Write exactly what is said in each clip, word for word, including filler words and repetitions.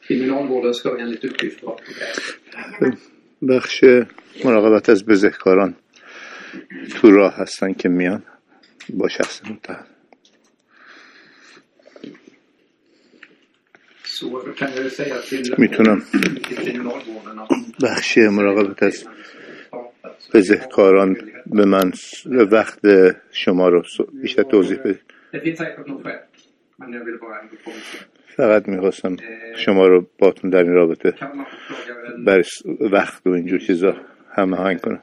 Kriminalvården ska enligt uppgift vara på väg. بخش مراقبت از بزهکاران تو راه هستن که میان با شخص متهم. میتونم بخش مراقبت از بزهکاران به من وقت شما رو بیشتر توضیح بدید. فقط میخواستم شما رو باتون در این رابطه بر وقت و اینجور چیزا هماهنگ کنم.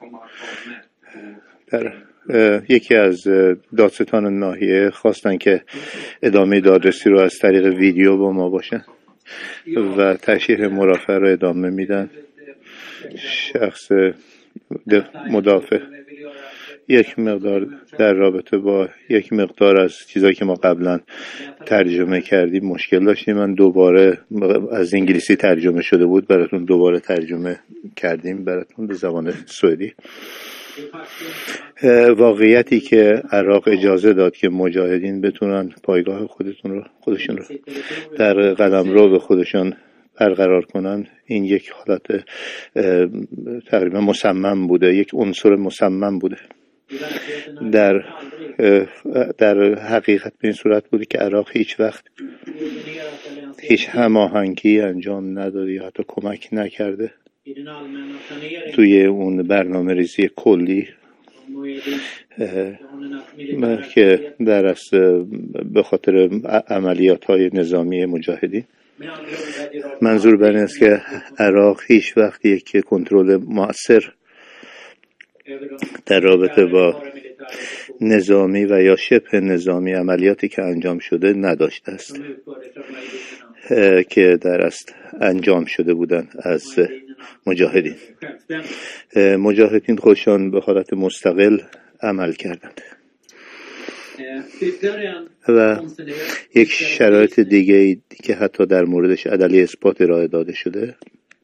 در یکی از دادستان ناحیه خواستن که ادامه دادرسی رو از طریق ویدیو با ما باشه و تشریح مرافعه رو ادامه میدن. شخص مدافع یک مقدار در رابطه با یک مقدار از چیزایی که ما قبلا ترجمه کردیم مشکل داشتیم. من دوباره از انگلیسی ترجمه شده بود براتون دوباره ترجمه کردیم براتون به زبان سوئدی. واقعیتی که عراق اجازه داد که مجاهدین بتونن پایگاه خودتون رو خودشون رو در قلمرو به خودشون برقرار کنن، این یک حالت تقریبا مصمم بوده، یک عنصر مصمم بوده. در در حقیقت به این صورت بوده که عراق هیچ وقت هیچ هماهنگی انجام نداده یا حتی کمک نکرده توی اون برنامه ریزی کلی که در اصل به خاطر عملیات های نظامی مجاهدین. منظور بر این است که عراق هیچ وقت یک کنترل مؤثر در رابطه با نظامی و یا شبه نظامی عملیاتی که انجام شده نداشته است که در اصل انجام شده بودن از مجاهدین. مجاهدین خودشان به حالت مستقل عمل کردند. و یک شرایط دیگه ای که حتی در موردش عدلی اثبات ارائه داده شده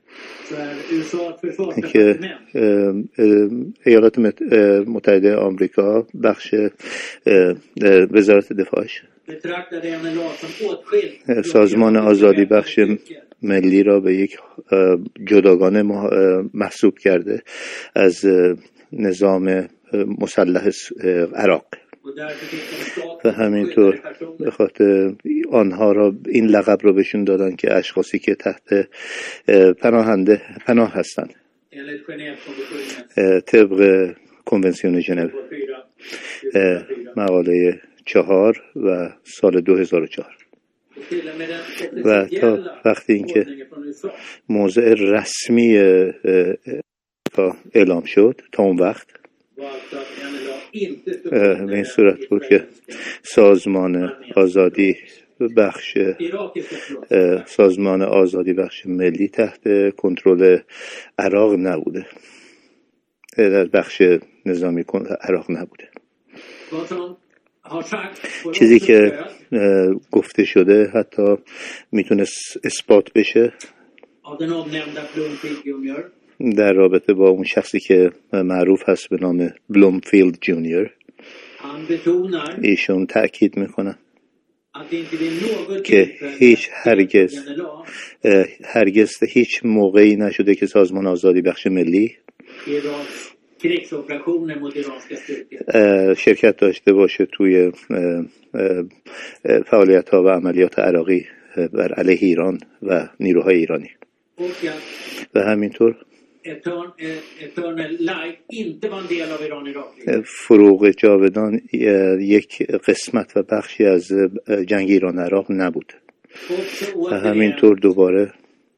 که ایالات متحده آمریکا بخش وزارت دفاعش سازمان آزادی بخش ملی را به یک جداگانه محسوب کرده از نظام مسلح عراق و همینطور به خاطر آنها را این لقب را بهشون دادن که اشخاصی که تحت پناهنده پناه هستند طبق کنونسیون ژنو مقاله چهار و سال دو هزار و چهار. و تا وقتی اینکه موضع رسمی اعلام شد تا اون وقت به این صورت بود که سازمان آزادی بخش سازمان آزادی بخش ملی تحت کنترل عراق نبوده، در بخش نظامی عراق نبوده. چیزی که گفته شده حتی میتونه اثبات بشه در رابطه با اون شخصی که معروف هست به نام بلومفیلد جونیور. ایشون تأکید میکنن که هیچ هرگز هرگز هیچ موقعی نشده که سازمان آزادی بخش ملی شرکت داشته باشه توی فعالیت ها و عملیات عراقی بر علیه ایران و نیروهای ایرانی. و همینطور فروغ جاودان یک قسمت و بخشی از جنگ ایران عراق نبود. و همینطور دوباره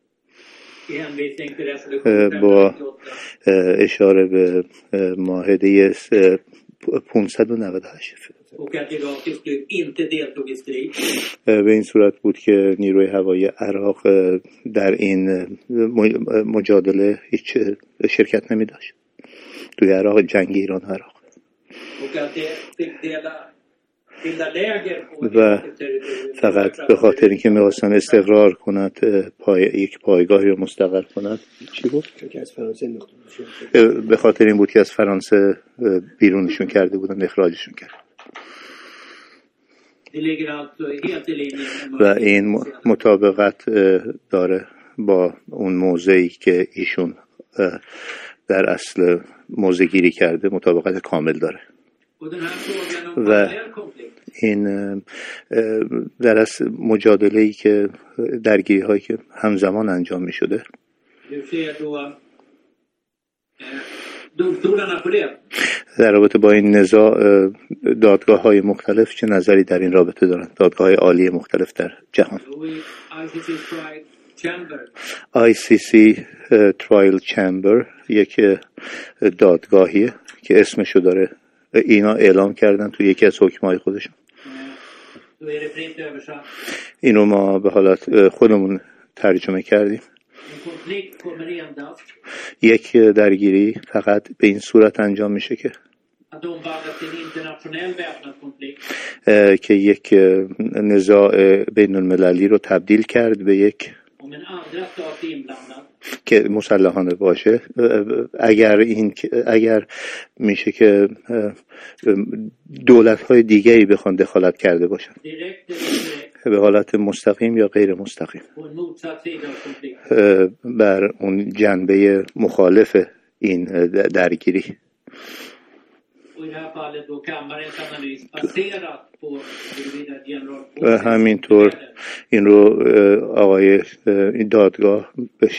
با اشاره به معاهده پانصد و نود و هشت به این صورت بود که نیروی هوایی عراق در این مجادله هیچ شرکت نمی داشت توی عراق، جنگ ایران عراق. و فقط به خاطر اینکه می‌خواستن استقرار کنند پای یک پایگاهی رو مستقر کنند. چی بود؟ به خاطر این بود که از فرانسه بیرونشون کرده بودن، اخراجشون کرد. و این مطابقت داره با اون موضعی که ایشون در اصل موضع گیری کرده، مطابقت کامل داره. و این در اصل مجادله‌ای که درگیری هایی که همزمان انجام می شده در رابطه با این نزاع، دادگاه های مختلف چه نظری در این رابطه دارن؟ دادگاه های عالی مختلف در جهان. آی سی سی Trial Chamber یک دادگاهیه که اسمشو داره، اینا اعلام کردن تو یکی از حکمهای خودشون. اینو ما به حالت خودمون ترجمه کردیم. یک درگیری فقط به این صورت انجام میشه که که یک نزاع بین المللی رو تبدیل کرد به یک که مسلحانه باشه. اگر این اگر میشه که دولت‌های دیگری بخوان دخالت کرده باشن به حالت مستقیم یا غیر مستقیم بر اون جنبه مخالف این درگیری. و همینطور این رو آقای دادگاه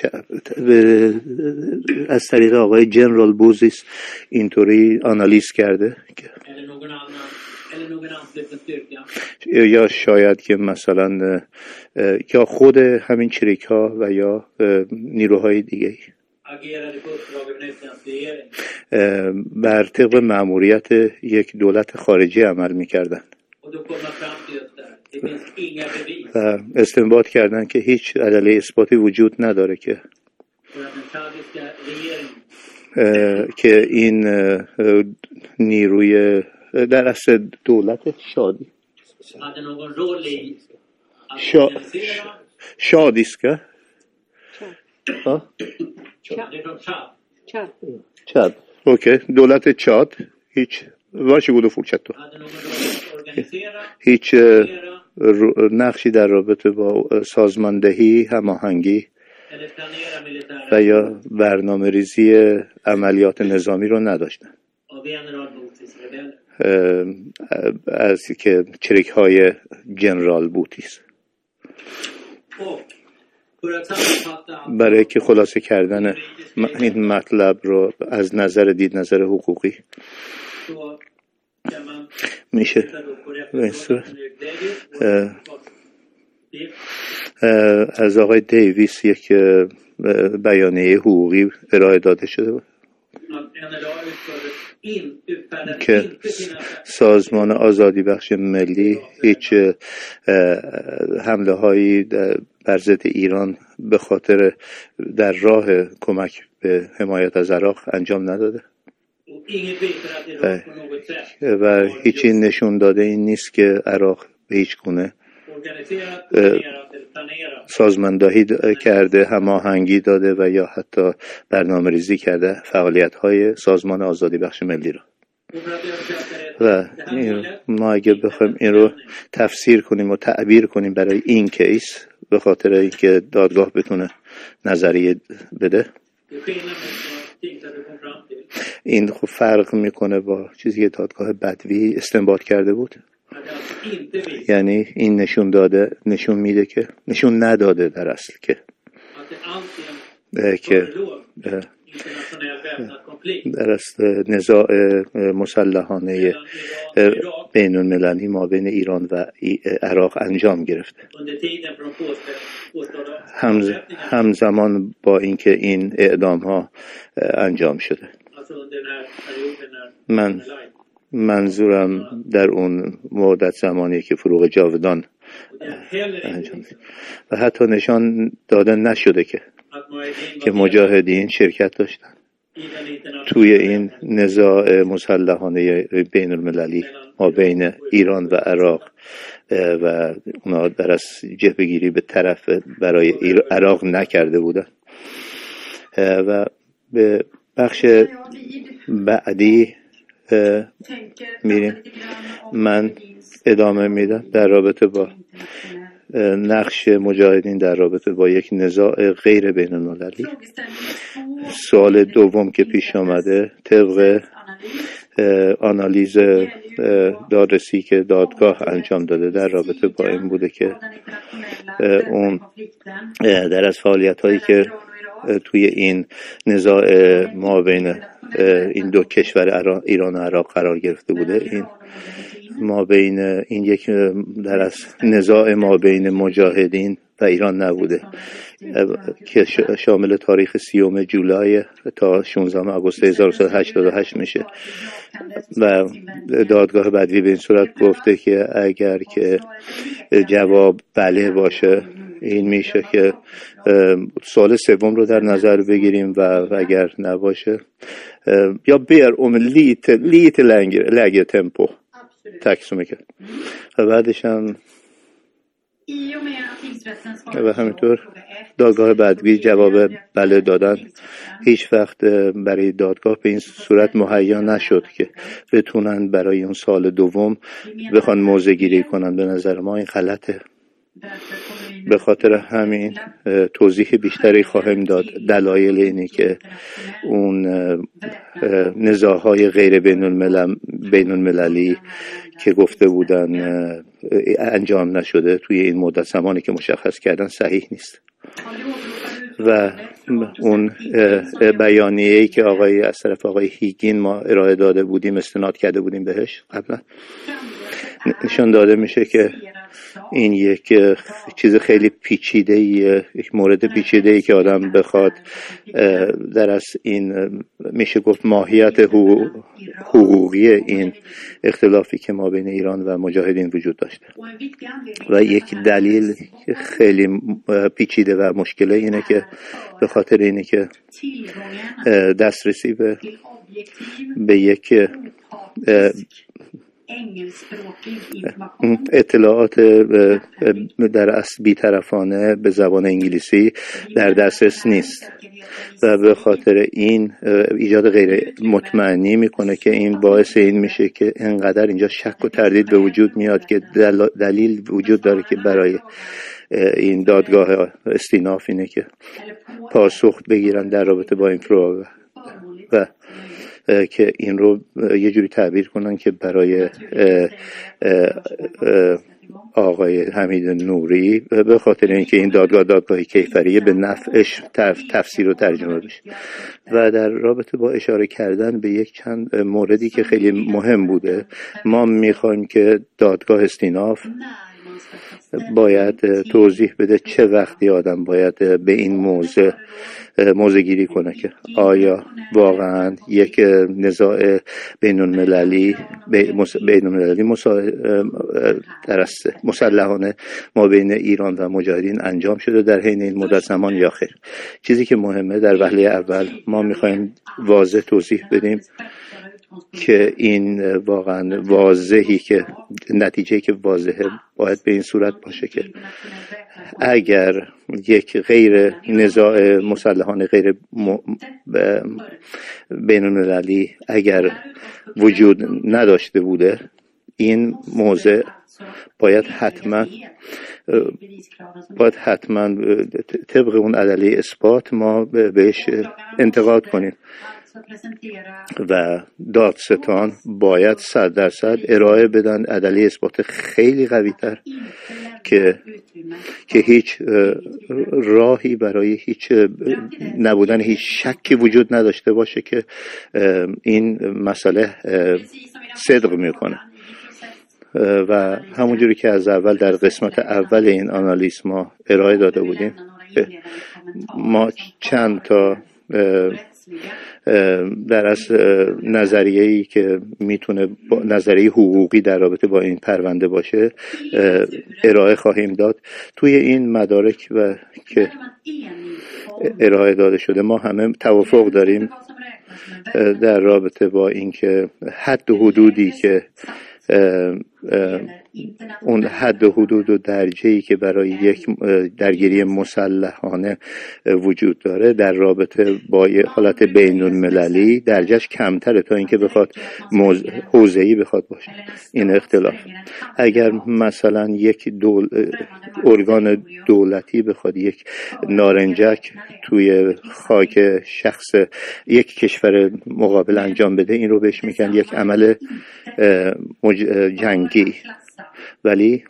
از طریق آقای جنرال بوزیس اینطوری آنالیز کرده که یا شاید که مثلا یا خود همین چریک ها و یا نیروهای دیگه بر طبق مأموریت یک دولت خارجی عمل می‌کردن و استنباط کردن که هیچ ادله اثباتی وجود نداره که که این نیروی در اصل دولت شادی شا... شادی است که چاد اوکی دولت چاد هیچ varsågod och fortsätt då. هیچ نقشی در رابطه با سازماندهی، هماهنگی و یا برنامه ریزی عملیات نظامی رو نداشتن از که چریک های جنرال بوتیس. برای که خلاصه کردن این مطلب رو از نظر دید نظر حقوقی میشه از آقای دیویس یک بیانیه حقوقی ارائه داده شده بود که سازمان آزادی بخش ملی هیچ حمله هایی بر ضد ایران به خاطر در راه کمک به حمایت از عراق انجام نداده و هیچی نشون داده این نیست که عراق به هیچ گونه سازماندهی کرده، هماهنگی داده و یا حتی برنامه ریزی کرده فعالیت های سازمان آزادی بخش ملی رو. و ما اگه بخوایم این رو تفسیر کنیم و تعبیر کنیم برای این کیس به خاطر اینکه دادگاه بتونه نظریه بده، این خب فرق میکنه با چیزی که دادگاه بدوی استنباط کرده بود. یعنی این نشون داده نشون میده که نشون نداده در اصل که که در اصل نزاع مسلحانه بین المللی ما بین ایران و عراق انجام گرفته همزمان با اینکه این اعدام ها انجام شده. من منظورم در اون مدت زمانی که فروغ جاودان انجام و حتی نشان داده نشده که که مجاهدین شرکت داشتن توی این نزاع مسلحانه بین المللی ما بین ایران و عراق و اونا در از جبهه‌گیری به طرف برای عراق نکرده بودن. و به بخش بعدی میریم. من ادامه میدم در رابطه با نقش مجاهدین در رابطه با یک نزاع غیر بین المللی. سوال دوم که پیش آمده طبق آنالیز دادرسی که دادگاه انجام داده در رابطه با این بوده که اون در از فعالیت هایی که توی این نزاع ما بین این دو کشور ایران و عراق قرار گرفته بوده، این ما بین این یک در از نزاع ما بین مجاهدین و ایران نبوده که شامل تاریخ سیوم جولای تا شانزدهم آگوست هزار و سیصد و هشتاد و هشت میشه و دادگاه بدوی به این صورت گفته که اگر که جواب بله باشه این میشه که سال سوم رو در نظر بگیریم و اگر نباشه یا بیر om lite lite längre lägre tempo. Tack så mycket. و بعدش هم و همینطور دادگاه بدوی جواب بله دادن. هیچ وقت برای دادگاه به این صورت مهیا نشد که بتونن برای اون سال دوم بخوان موضع گیری کنن. به نظر ما این غلطه. به خاطر همین توضیح بیشتری خواهیم داد. دلایل اینه که اون نزاع‌های غیر بین الملل بین المللی که گفته بودن انجام نشده توی این مدت زمانی که مشخص کردن صحیح نیست. و اون بیانیه‌ای که آقای از طرف آقای هیگین ما ارائه داده بودیم استناد کرده بودیم بهش قبلا نشان داده میشه که این یک چیز خیلی پیچیده‌ایه، یک مورد پیچیده‌ای که آدم بخواد در از این میشه گفت ماهیت حقوقی این اختلافی که ما بین ایران و مجاهدین وجود داشته و یک دلیل خیلی پیچیده و مشکله اینه که به خاطر اینه که دسترسی به به یک اطلاعات در اصل بی‌طرفانه به زبان انگلیسی در دسترس نیست و به خاطر این ایجاد غیر مطمئنی میکنه که این باعث این میشه که انقدر اینجا شک و تردید به وجود میاد که دلیل وجود داره که برای این دادگاه استیناف اینه که پاسخ بگیرن در رابطه با این فروغ و که این رو یه جوری تعبیر کنن که برای اه اه اه آقای حمید نوری به خاطر اینکه این دادگاه دادگاه کیفریه به نفعش تف تفسیر و ترجمه بشه. و در رابطه با اشاره کردن به یک چند موردی که خیلی مهم بوده، ما میخوایم که دادگاه استیناف باید توضیح بده چه وقتی آدم باید به این موضوع موضع گیری کنه که آیا واقعا یک نزاع بین المللی بین المللی مسلحانه ما بین ایران و مجاهدین انجام شده در حین این مدت زمان یا خیر. چیزی که مهمه در وهله اول ما میخوایم واضح توضیح بدیم که این واقعا واضحی که نتیجه که واضحه باید به این صورت باشه که اگر یک غیر نزاع مسلحانه غیر م... بین المللی اگر وجود نداشته بوده، این موضع باید حتما باید حتما طبق اون ادله اثبات ما بهش انتقاد کنیم و دادستان باید صد درصد ارائه بدن ادله اثبات خیلی قوی تر که که هیچ راهی برای هیچ نبودن هیچ شکی وجود نداشته باشه که این مسئله صدق میکنه. و همونجوری که از اول در قسمت اول این آنالیز ما ارائه داده بودیم، ما چند تا در از نظریه‌ای که میتونه نظریه حقوقی در رابطه با این پرونده باشه ارائه خواهیم داد. توی این مدارک و که ارائه داده شده ما همه توافق داریم در رابطه با اینکه حد و حدودی که اون حد و حدود و درجه‌ای که برای یک درگیری مسلحانه وجود داره در رابطه با حالت بین‌المللی درجهش کمتره تا اینکه بخواد موز... حوزه‌ای بخواد باشه. این اختلاف اگر مثلا یک دول... ارگان دولتی بخواد یک نارنجک توی خاک شخص یک کشور مقابل انجام بده، این رو بهش میگن یک عمل مج... جنگی. ولی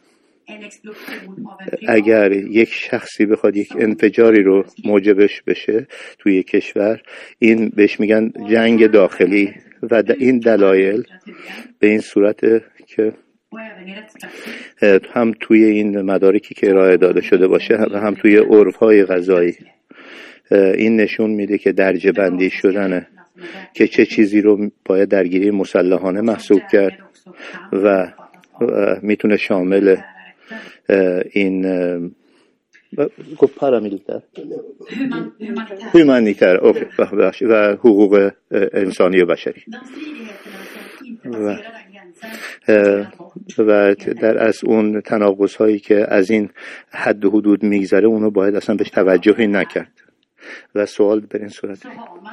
اگر یک شخصی بخواد یک انفجاری رو موجبش بشه توی یک کشور، این بهش میگن جنگ داخلی و این دلایل به این صورت که هم توی این مدارکی که ارائه داده شده باشه و هم توی عرف‌های قضایی این نشون میده که درجه بندی شدنه که چه چیزی رو باید درگیری مسلحانه محسوب کرد و میتونه شامل این گفت پارامیلیتر هومانیتر و حقوق انسانی و بشری و و در از اون تناقض هایی که از این حد و حدود میگذره اونو باید اصلا بهش توجهی نکرد. و سوال به این صورت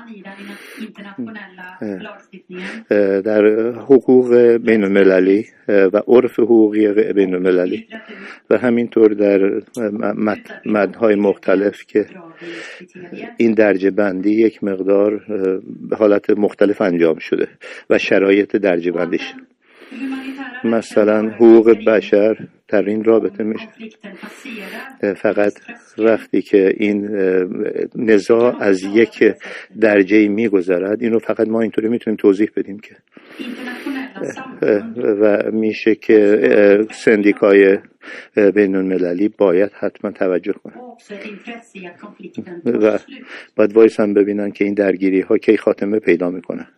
در حقوق بین المللی و عرف حقوقی بین المللی و همینطور در متن‌های مختلف که این درجه بندی یک مقدار به حالت مختلف انجام شده و شرایط درجه بندیش. مثلا حقوق بشر در این رابطه میشه فقط وقتی که این نزاع از یک درجه‌ای میگذرد، اینو فقط ما اینطوری میتونیم توضیح بدیم که و میشه که سندیکای بین المللی باید حتما توجه کنه و باید وایس هم ببینن که این درگیری ها کی خاتمه پیدا میکنه.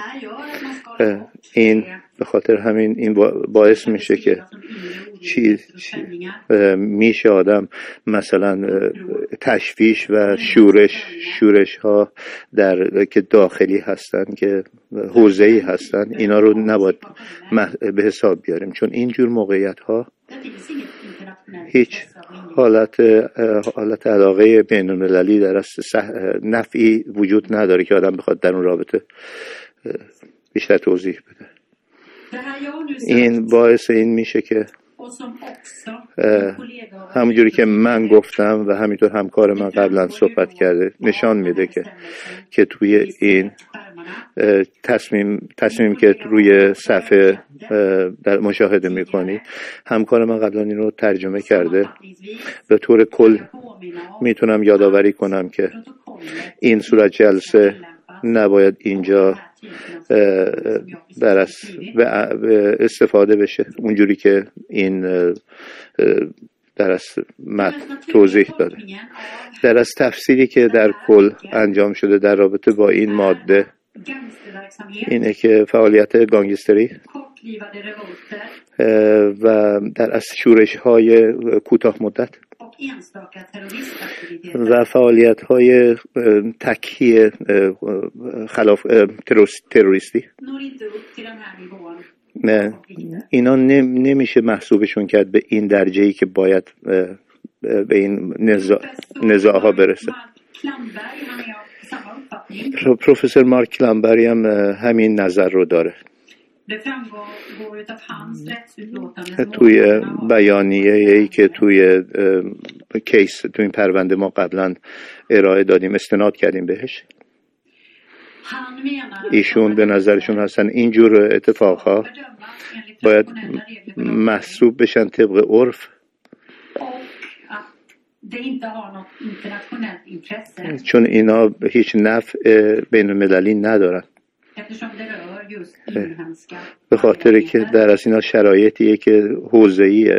این به خاطر همین این باعث میشه که چیز میشه آدم مثلا تشویش و شورش شورش ها در که داخلی هستن که حوزه‌ای هستن، اینا رو نباید به حساب بیاریم، چون اینجور موقعیت ها هیچ حالت حالت علاقه بین المللی در از نفعی وجود نداره که آدم بخواد در اون رابطه بیشتر توضیح بده. این باعث این میشه که همونجوری که من گفتم و همینطور همکار من قبلا صحبت کرده نشان میده که که توی این تصمیم تصمیم که روی صفحه در مشاهده میکنی، همکار من قبلا این رو ترجمه کرده. به طور کل میتونم یادآوری کنم که این صورت جلسه نباید اینجا در استفاده بشه اونجوری که این در از توضیح داده. در از تفسیری که در کل انجام شده در رابطه با این ماده اینه که فعالیت گانگستری و در از شورش های کوتاه مدت و فعالیت های تکیه خلاف تروریستی نه اینا نمیشه محسوبشون کرد به این درجه‌ای که باید به این نزاع نزاع ها برسه. پروفسور مارک کلامبری هم همین نظر رو داره. توی بیانیه ای که توی کیس توی این پرونده ما قبلا ارائه دادیم استناد کردیم بهش، ایشون به نظرشون هستن اینجور اتفاقها باید محسوب بشن طبق عرف، چون اینا هیچ نفع بین المللی ندارن، به خاطر که در از اینا شرایطیه که حوزه‌ایه.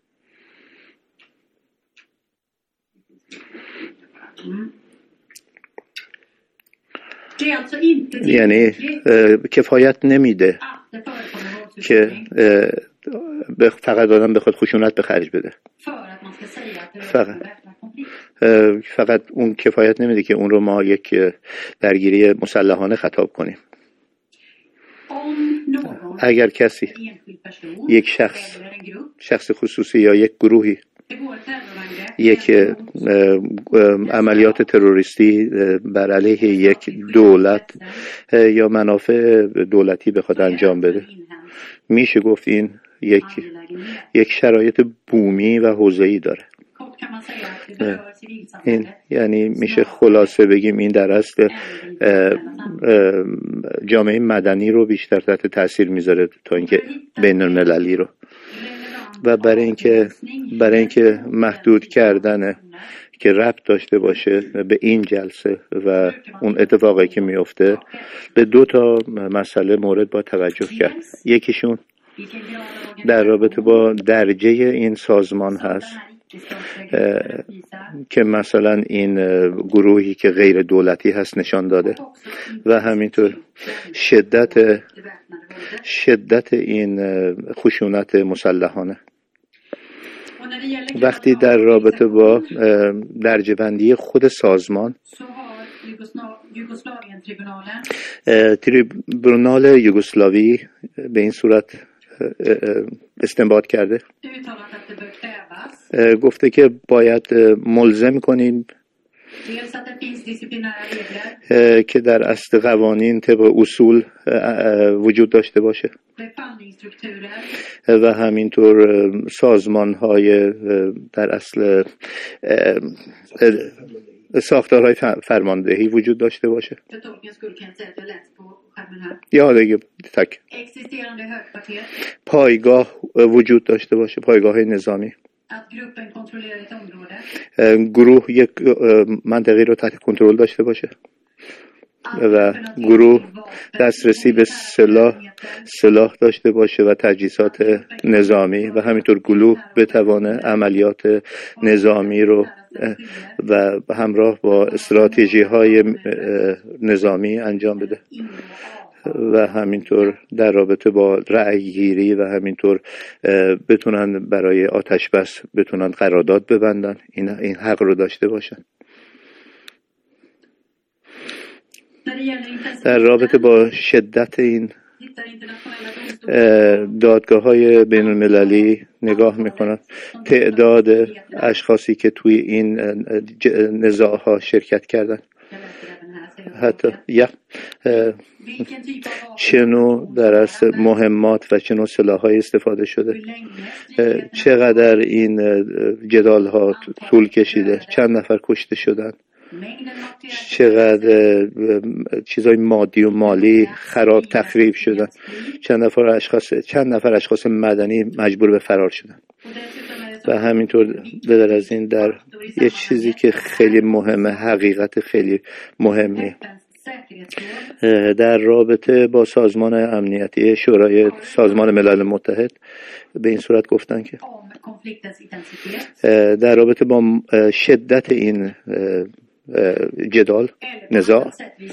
یعنی کفایت نمیده که فقط آدم بخواد خشونت به خرج بده، فقط فقط اون کفایت نمیده که اون رو ما یک درگیری مسلحانه خطاب کنیم. اگر کسی یک شخص شخص خصوصی یا یک گروهی یک عملیات تروریستی بر علیه یک دولت یا منافع دولتی بخواد انجام بده، میشه گفت این یک یک شرایط بومی و حوزه‌ای داره. این یعنی میشه خلاصه بگیم این در اصل جامعه مدنی رو بیشتر تحت تاثیر میذاره تا اینکه بین المللی رو، و برای اینکه برای اینکه محدود کردن که ربط داشته باشه به این جلسه و اون اتفاقی که میفته، به دو تا مسئله مورد با توجه کرد. یکیشون در رابطه با درجه این سازمان هست که مثلا این گروهی که غیر دولتی هست نشان داده، و همینطور شدت شدت این خشونت مسلحانه. وقتی در رابطه با درجه بندی خود سازمان، تریبونال یوگسلاوی به این صورت استنباط کرده، گفته که باید ملزم کنیم که در اصل قوانین طبق اصول وجود داشته باشه و همینطور سازمان های در اصل ساختارهای فرماندهی وجود داشته باشه. یا دیگه تک پایگاه وجود داشته باشه، پایگاه نظامی. گروه یک منطقه رو تحت کنترل داشته باشه و گروه دسترسی به سلاح سلاح داشته باشه و تجهیزات نظامی، و همینطور گروه بتوانه عملیات نظامی رو و همراه با استراتژی های نظامی انجام بده، و همینطور در رابطه با رأی گیری و همینطور بتونن برای آتش بس بتونن قرارداد ببندن، این این حق رو داشته باشن. در رابطه با شدت این دادگاه های بین المللی نگاه میکنن، تعداد اشخاصی که توی این نزاع ها شرکت کردن، حتی یا چنو در اصل مهمات و چنو سلاح‌های استفاده شده، چقدر این جدال ها طول کشیده، چند نفر کشته شدن، چقدر چیزای مادی و مالی خراب تخریب شدن، چند نفر اشخاص چند نفر اشخاص مدنی مجبور به فرار شدن. و همینطور بدر از این در یه چیزی که خیلی مهمه، حقیقت خیلی مهمی در رابطه با سازمان امنیتی شورای سازمان ملل متحد به این صورت گفتن که در رابطه با شدت این جدال نزاع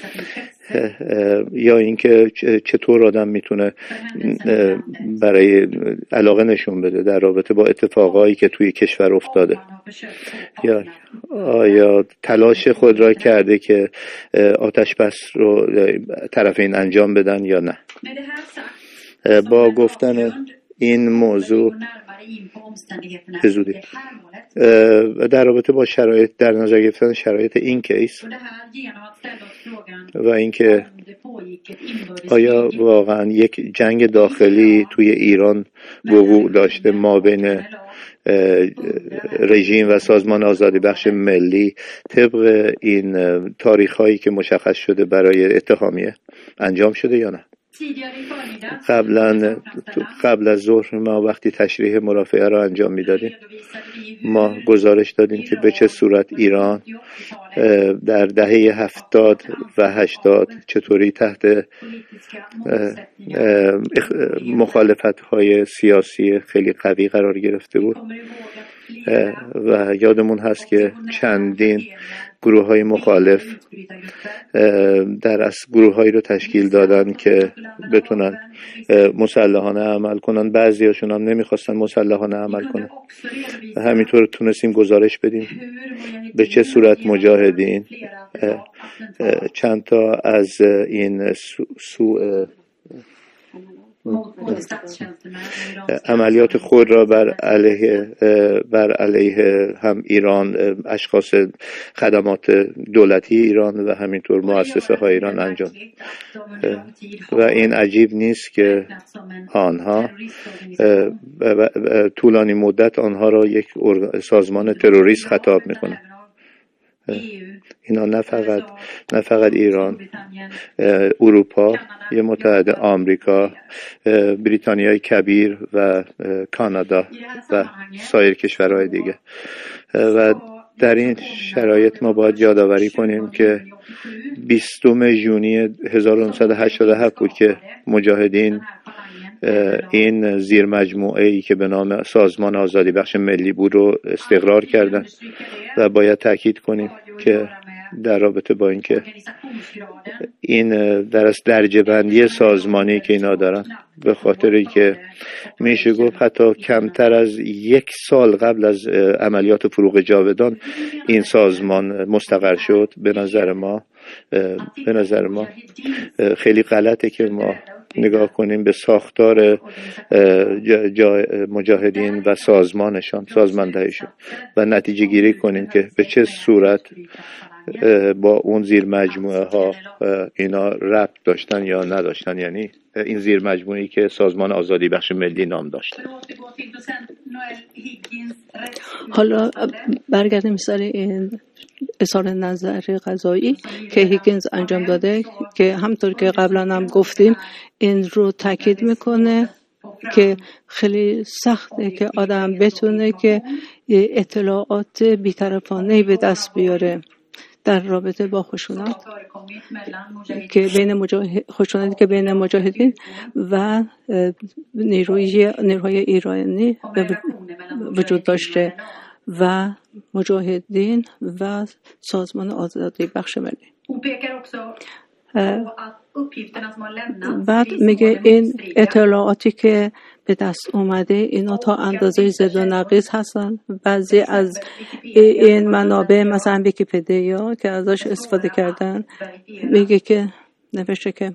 یا اینکه چطور آدم میتونه برای علاقه نشون بده در رابطه با اتفاقایی که توی کشور افتاده، یا آیا تلاش خود را کرده که آتش بس رو طرفین انجام بدن یا نه. با گفتن این موضوع به زودی در رابطه با شرایط در نظر گرفتن شرایط این کیس و اینکه آیا واقعا یک جنگ داخلی توی ایران وقوع داشته ما بین رژیم و سازمان آزادی بخش ملی طبق این تاریخ هایی که مشخص شده برای اتهامیه انجام شده یا نه. قبلا قبل از ظهر ما وقتی تشریح مرافعه را انجام میدادیم ما گزارش دادیم که به چه صورت ایران در دهه هفتاد و هشتاد چطوری تحت مخالفت های سیاسی خیلی قوی قرار گرفته بود، و یادمون هست که چندین گروه های مخالف در اصل گروه هایی رو تشکیل دادن که بتونن مسلحانه عمل کنن، بعضی هاشون هم نمیخواستن مسلحانه عمل کنن. همینطور تونستیم گزارش بدیم به چه صورت مجاهدین چند تا از این سوء عملیات خود را بر علیه بر علیه هم ایران، اشخاص خدمات دولتی ایران و همینطور مؤسسه های ایران انجام. و این عجیب نیست که آنها طولانی مدت آنها را یک سازمان تروریست خطاب میکنند. اینا نه فقط نه فقط ایران، اروپا، یه متحد آمریکا، بریتانیای کبیر و کانادا و سایر کشورهای دیگه. و در این شرایط ما باید یادآوری کنیم که بیستم ژوئیه هزار و نهصد و هشتاد و هفت بود که مجاهدین این زیر مجموعه ای که به نام سازمان آزادی بخش ملی بود رو استقرار کردن. و باید تاکید کنیم که در رابطه با اینکه این در از درجه بندی سازمانی که اینا دارن، به خاطر اینکه میشه گفت حتی کمتر از یک سال قبل از عملیات فروغ جاودان این سازمان مستقر شد، به نظر ما به نظر ما خیلی غلطه که ما نگاه کنیم به ساختار مجاهدین و سازمانشان، سازماندهیشون، و نتیجه گیری کنیم که به چه صورت با اون زیر مجموعه ها اینا ربط داشتن یا نداشتن. یعنی این زیر مجموعه‌ای که سازمان آزادی بخش ملی نام داشت. حالا برگردیم مثال این اظهار نظر قضایی که هیگینز انجام داده که همطور که قبلا هم گفتیم این رو تاکید میکنه که خیلی سخته که آدم بتونه که اطلاعات بی‌طرفانه به دست بیاره در رابطه با خشونت که بین مجاهد خشونتی که بین مجاهدین و نیروی نیروهای ایرانی وجود داشته و مجاهدین و سازمان آزادی بخش ملی. بعد میگه این اطلاعاتی که به دست اومده اینا تا اندازه زد و نقیض هستن. بعضی از این منابع مثلا ویکی‌پدیا که ازش استفاده کردن میگه که نوشته که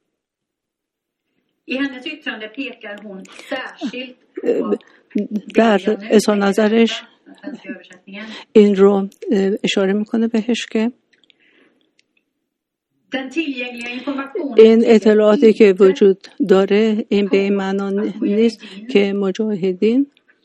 در اظهار نظرش این رو اشاره میکنه بهش که این اطلاعاتی که وجود داره این به این معنا نیست که مجاهدین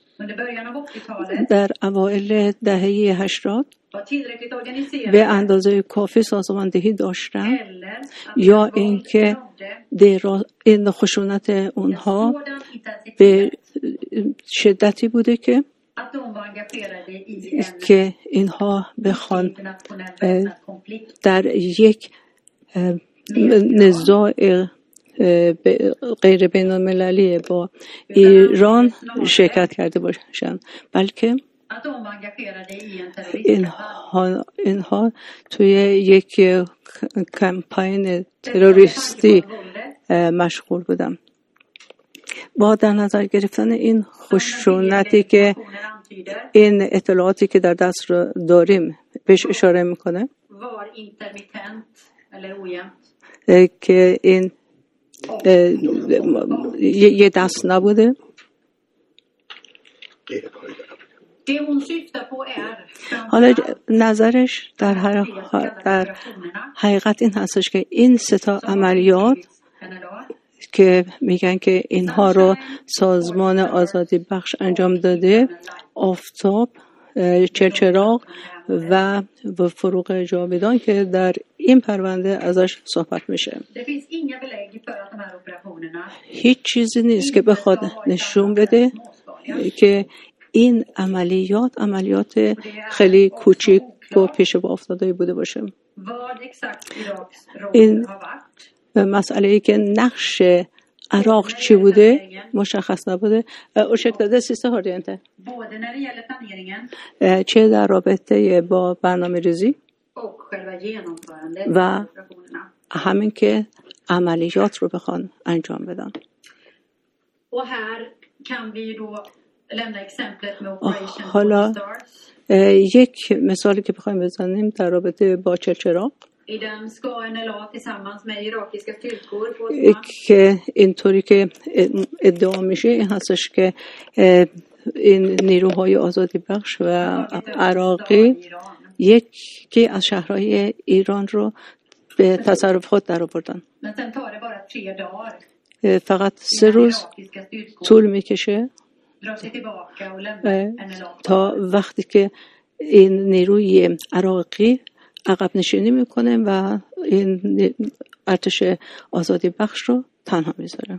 در اوایل دهه هشتاد به اندازه کافی سازماندهی داشتن یا اینکه این خشونت اونها به شدتی بوده که که اینها بخوان در یک نزاع غیر بین المللی با ایران شرکت کرده باشند، بلکه اینها, اینها توی یک کمپین تروریستی مشغول بودن. با در نظر گرفتن این خشونتی که این اطلاعاتی که در دست رو داریم بهش اشاره میکنه که این یه دست نبوده. حالا نظرش در, هر در حقیقت این هستش که این سه تا عملیات که میگن که اینها رو سازمان آزادی بخش انجام داده، آفتاب، چرچراغ و فروغ جاودان که در این پرونده ازش صحبت میشه، هیچ چیزی نیست که بخواد نشون بده که این عملیات عملیات خیلی کوچیک و پیش با افتاده بوده باشه. این مسئله که نقش عراق چی بوده مشخص نبوده. ursäkta det sista hörde jag inte. Både när det gäller planeringen چه در رابطه با برنامه ریزی och själva genomförandet و av operationerna. همین که عملیات رو بخوان انجام بدن. Och här kan vi då lämna exemplet med operation حالا Stars. یک مثالی که بخوایم بزنیم در رابطه با چرچراغ. I den ska ان ال ا tillsammans med irakiska styrkor på که اینطوری که ادعا میشه این هستش که این نیروهای آزادی بخش و عراقی یکی از شهرهای ایران رو به تصرف خود در آوردن. فقط سه روز طول میکشه تا وقتی که این نیروی عراقی عقب نشینی میکنه و این ارتش آزادی بخش رو تنها میذاره.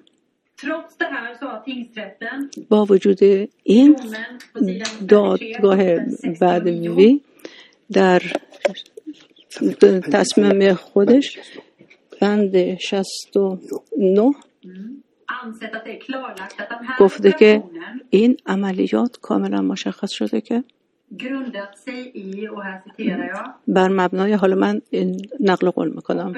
با وجود این دادگاه بدوی در تصمیم خودش بند شصت و نه گفته که این عملیات کاملا مشخص شده که بر مبنای، حالا من نقل قول میکنم،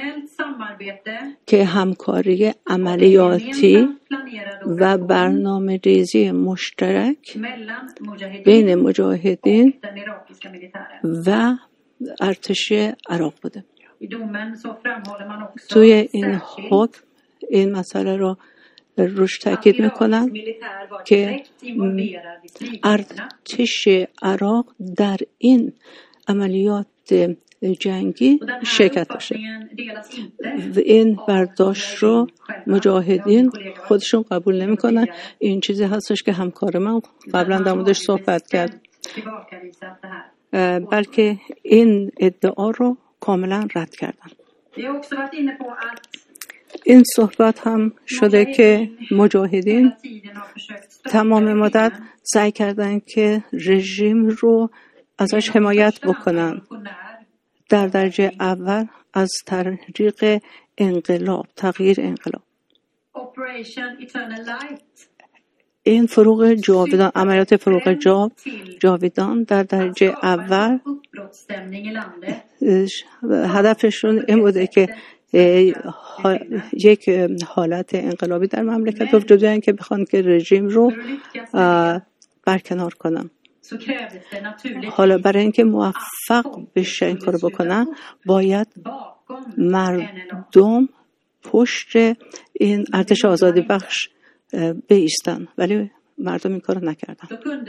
که همکاری عملیاتی و برنامه ریزی مشترک بین مجاهدین و ارتش عراق بوده. توی این حکم این مسئله رو روش تاکید میکنن که ارتش عراق در این عملیات جنگی شرکت داشته و این برداشت رو مجاهدین خودشون قبول نمیکنن. این چیزی هستش که همکار من قبلا در موردش صحبت کرد، بلکه این ادعا رو کاملا رد کردن. این صحبت هم شده که مجاهدین تمام مدت سعی کردن که رژیم رو ازش حمایت بکنن، در درجه اول از طریق انقلاب، تغییر انقلاب. این فروغ جاویدان، عملیات فروغ جاو جاویدان در درجه اول هدفشون این بوده که یک حالت انقلابی در مملکت وجود داره که بخوان که رژیم رو برکنار کنن. حالا برای اینکه موفق بشه این کارو بکنن باید مردم پشت این ارتش آزادی بخش بایستن، ولی مردم این کارو نکردن.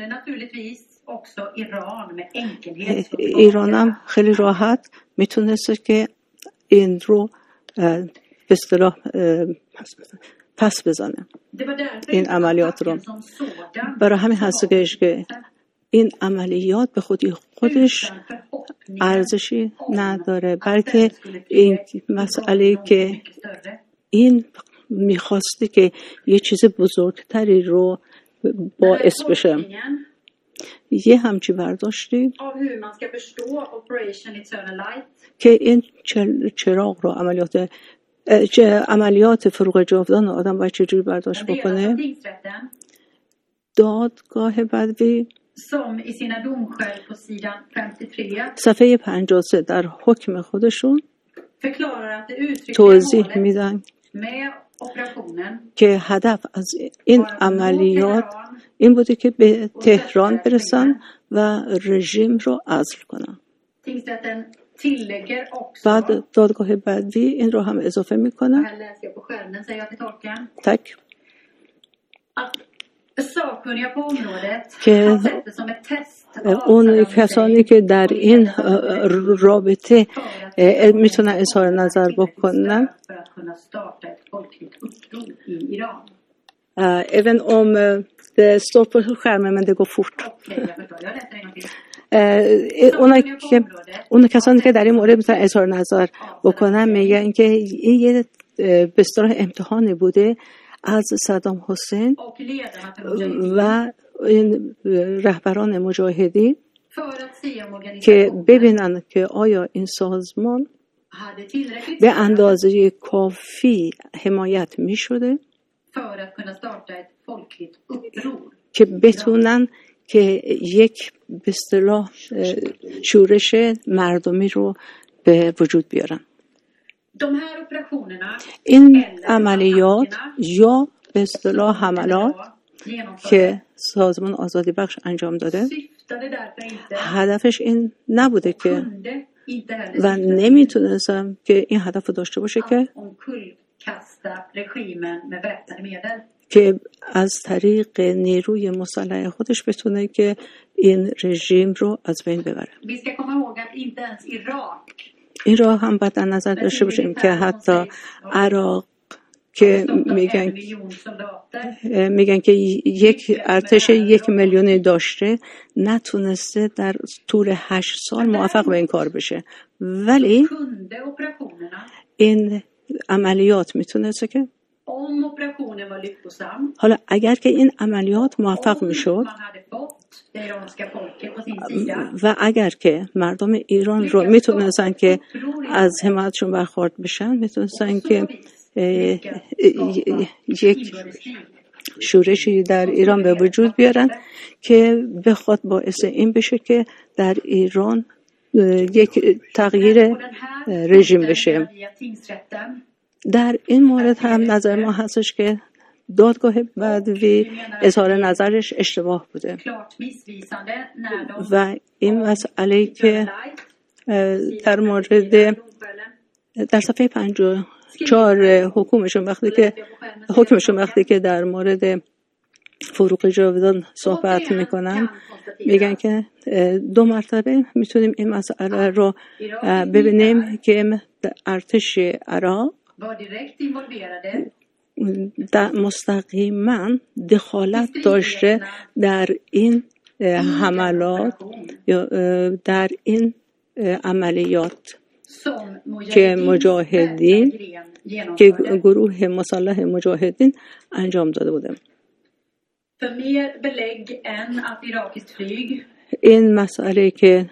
ایران هم خیلی راحت میتونسته که این رو به اصطلاح پس بزنه، این عملیات رو. برای همین هست که این عملیات به خودی خودش ارزشی نداره، بلکه این مسئله که این میخواسته که یه چیز بزرگتری رو باعث بشه. یه همچی برداشتی که این چراغ رو عملیات عملیات فروغ جاودان آدم باید چجوری برداشت بکنه. دادگاه بدوی صفحه پنجاه و سه در حکم خودشون توضیح میدن که هدف از این عملیات این بوده که به تهران برسن و رژیم رو عزل کنن. بعد دادگاه بدوی این رو هم اضافه میکنه تک که اون کسانی که در این رابطه میتونن اظهار نظر بکنن، även om det står på skärmen men det går fort. اونا که اون کسانی که در این مورد میتونن اظهار نظر بکنن میگن اینکه این یه به اصطلاح امتحانی بوده از صدام حسین و این رهبران مجاهدین که ببینن که آیا این سازمان به اندازه کافی حمایت می شده که بتونن که یک به اصطلاح شورش مردمی رو به وجود بیارن. این عملیات یا به اصطلاح حملات که سازمان آزادی بخش انجام داده هدفش این نبوده که و نمیتونستم که این هدف رو داشته باشه که که از طریق نیروی مسلح خودش بتونه که این رژیم رو از بین ببره. این را هم باید در نظر داشته باشیم که حتی عراق که میگن میگن که یک ارتش یک میلیونی داشته نتونسته در طول هشت سال موفق به این کار بشه، ولی این عملیات میتونسته که حالا اگر که این عملیات موفق میشد و اگر که مردم ایران رو میتونستن که از حمایتشون برخورد بشن، میتونستن که یک شورشی در ایران به وجود بیارن که بخواد باعث این بشه که در ایران یک تغییر رژیم بشه. در این مورد هم نظر ما هستش که دادگاه بدوی اظهار نظرش اشتباه بوده و این مسئله که در مورد در صفحه پنجاه و چهار حکومشون وقتی که حکمشون وقتی که در مورد فروغ جاویدان صحبت میکنن، میگن که دو مرتبه میتونیم این مسئله رو ببینیم که ارتش عراق مستقیما دخالت داشته در این حملات یا در این عملیات که مجاهدین که گروه مسلح مجاهدین انجام داده بودن. این مسئله که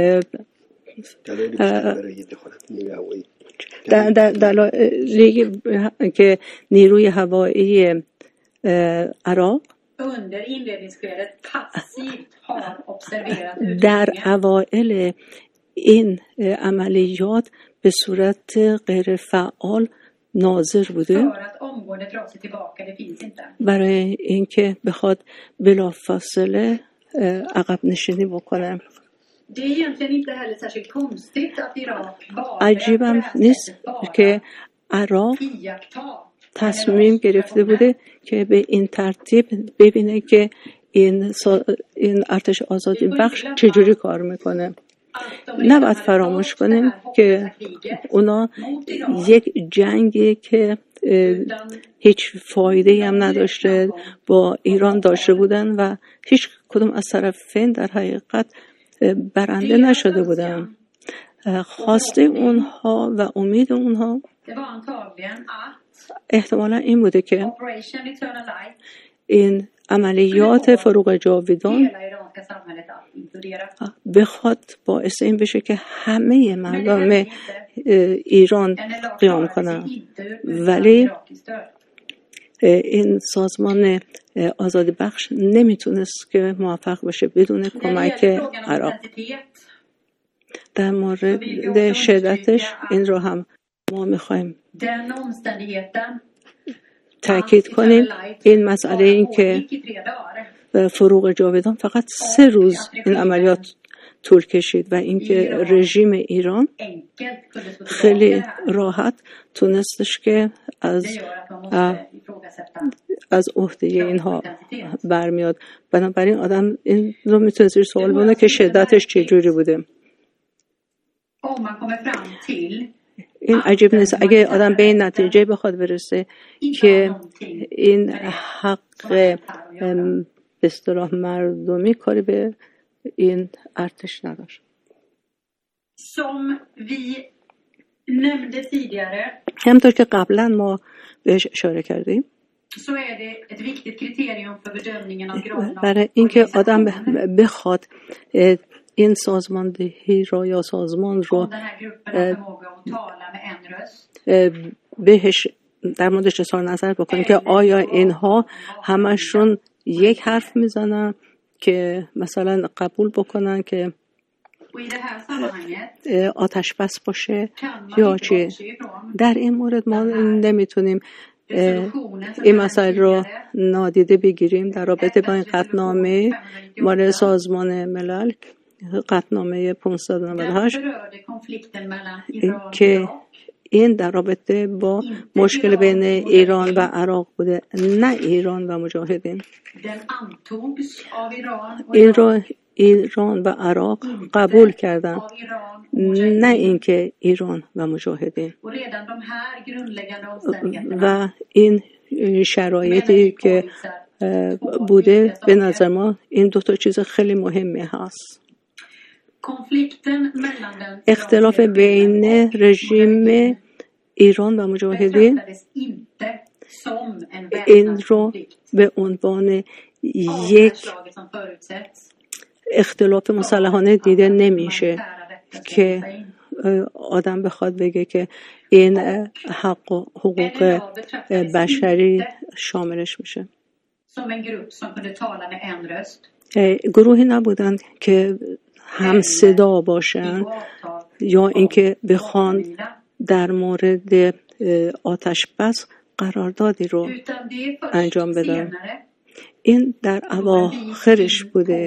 در دلایلی که نیروی هوایی عراق در اوائل این عملیات به صورت غیر فعال ناظر بوده برای اینکه بخواد بلافاصله عقب نشینی بکنه. عجیبم نیست که عراق تصمیم گرفته بوده که به این ترتیب ببینه که این این ارتش آزادی بخش چجوری کار میکنه. نباید فراموش کنیم که اونا یک جنگی که هیچ فایده هم نداشته با ایران داشته بودن و هیچ کدوم از طرفین در حقیقت برنده نشده بودن. خواسته اونها و امید اونها احتمالا این بوده که این عملیات فروغ جاویدان بخواد باعث این بشه که همه مردم ایران قیام کنن، ولی این سازمان آزادی بخش نمیتونست که موفق بشه بدون کمک عراق. در مورد شدتش این رو هم ما میخوایم تأکید کنیم. این مسئله این که فروغ جاویدان فقط سه روز این عملیات طول کشید و اینکه رژیم ایران خیلی راحت تونستش که از از عهده اینها برمیاد. بنابراین آدم این رو میتونه زیر سوال ببره که شدتش چجوری بوده. این عجیب نیست اگه آدم به این نتیجه بخواد برسه که این حق به اصطلاح مردمی کاری به این ارتش نداشت. همونطور که قبلا ما بهش اشاره کردیم، برای اینکه آدم بخواد این سازماندهی را یا سازمان رو بهش در موردش اظهار نظر بکنیم که آیا اینها همشون یک حرف میزنن که مثلا قبول بکنن که آتش بس باشه یا چی. در این مورد ما نمیتونیم این مسائل رو نادیده بگیریم در رابطه با این قطعنامه مال سازمان ملل قطعنامه پانصد و نود و هشت که این در رابطه با مشکل بین ایران و عراق بوده، نه ایران و مجاهدین. این رو ایران و عراق قبول کردن، نه اینکه ایران و مجاهدین. و این شرایطی که بوده به نظر ما این دو تا چیز خیلی مهمه هست. اختلاف بین رژیم ایران و مجاهدین این رو به عنوان یک اختلاف مسلحانه دیده نمیشه که آدم بخواد بگه که این حق و حقوق بشری شاملش میشه. گروهی نبودن که هم صدا باشن یا اینکه بخوان در مورد آتش بس قراردادی رو انجام بدن. این در اواخرش بوده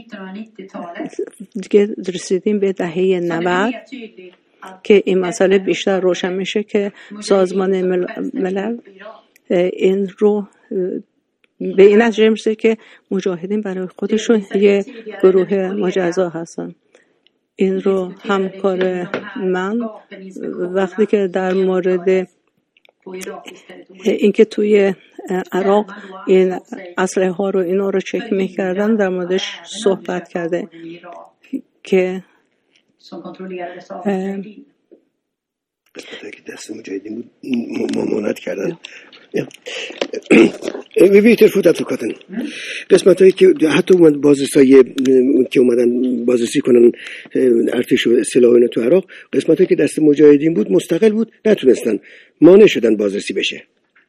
دیگه رسیدیم به دهه نود که این مسئله بیشتر روشن میشه که سازمان ملل این رو به این نتیجه میرسه که مجاهدین برای خودشون یه گروه مجزا هستن. این رو همکار من وقتی که در مورد اینکه توی عراق این اسلحه ها رو اینا رو چک میکردن در موردش صحبت کرده که قسمت که دست مجاهدین بود ممانعت کردن. ببینید فوتات کاتن قسمت هایی که حتی اومد بازرسایی که اومدن بازرسی کنن ارتش و سلاح اینا تو عراق، قسمت هایی که دست مجاهدین بود مستقل بود نتونستن، مانع شدن بازرسی بشه.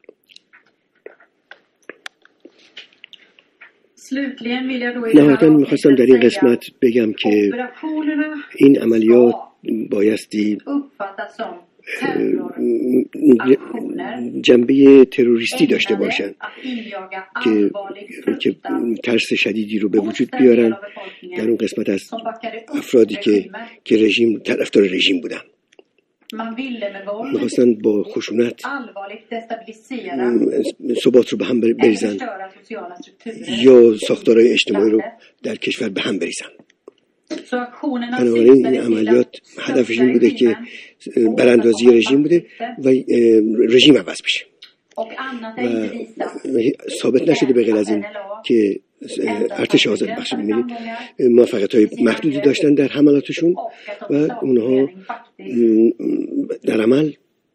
نهایتاً میخواستم در این قسمت بگم که این عملیات بایستی جنبه تروریستی داشته باشن که که ترس شدیدی رو به وجود بیارن در اون قسمت از افرادی که که رژیم طرفدار رژیم بودن. میخواستن با خشونت ثبات رو به هم بریزن یا ساختارهای اجتماعی رو در کشور به هم بریزن. بنابراین این عملیات هدفش این بوده که براندازی رژیم بوده و رژیم عوض بشه و ثابت نشده به غیر از این که ارتش آزاد بخش می‌بینید موفقیت‌های محدودی داشتن در حملاتشون و اونها در عمل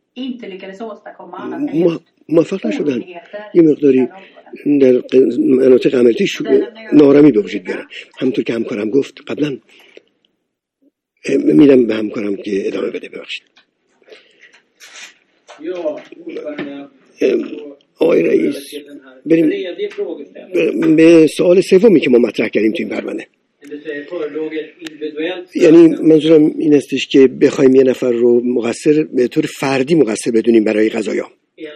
موفق نشدن یه مقداری در مناطق عملیاتی نارمی به وجود بیارن. همونطور که همکارم گفت قبلا، میدم به همکارم که ادامه بده. ببخشید آقای رئیس، بریم به سوال سومی که ما مطرح کردیم تو این پرونده. یعنی منظورم این استش که بخوایم یه نفر رو مقصر به طور فردی مقصر بدونیم برای قضایا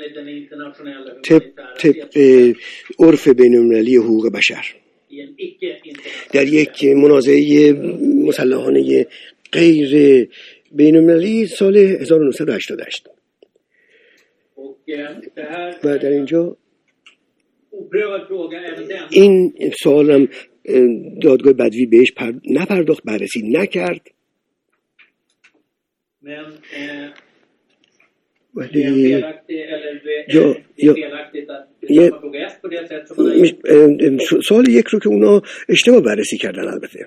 طبق عرف بین‌المللی حقوق بشر در یک منازعه مسلحانه غیر بین‌المللی سال هزار و نهصد و هشتاد و هشت. و در اینجا این سوال هم دادگاه بدوی بهش پر... نپرداخت، بررسی نکرد، ولی یا یا یه سوال یک رو که اونا اشتباه بررسی کردن البته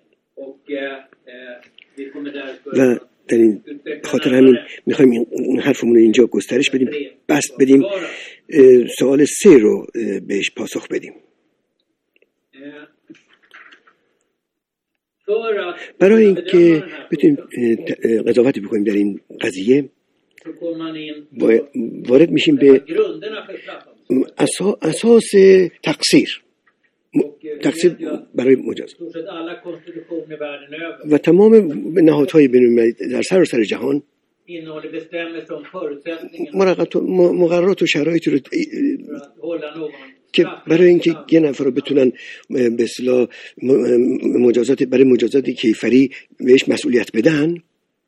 و در این خاطر همین میخوایم این حرفمون رو اینجا گسترش بدیم، بست بدیم، سوال سه رو بهش پاسخ بدیم. برای اینکه بتونیم قضاوتی بکنیم در این قضیه وارد میشیم به اساس تقصیر تقصیر برای مجاز و تمام نهادهای بین‌المللی در سراسر جهان مقررات و شرایطی رو که برای اینکه یه نفر رو بتونن به اصطلاح مجازات برای مجازات کیفری بهش مسئولیت بدن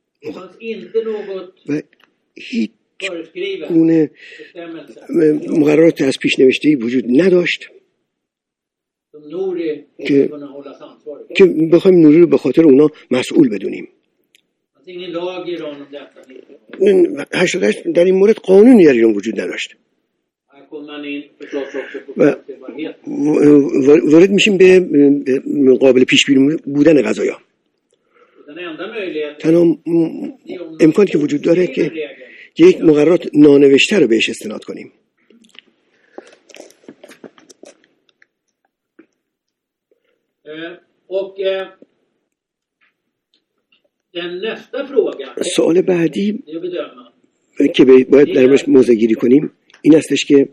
و هیچ گونه مقررات از پیش نوشته‌ای وجود نداشت که که بخوایم نوری رو به خاطر اونا مسئول بدونیم. هشتاد و هشت در این مورد قانونی در ایران وجود نداشت و وارد میشیم به قابل پیش بینی بودن قضایا. تنها امکانی که وجود داره که یک مقررات نانوشته رو بهش استناد کنیم. سوال بعدی که باید درمش موضع گیری کنیم این استش که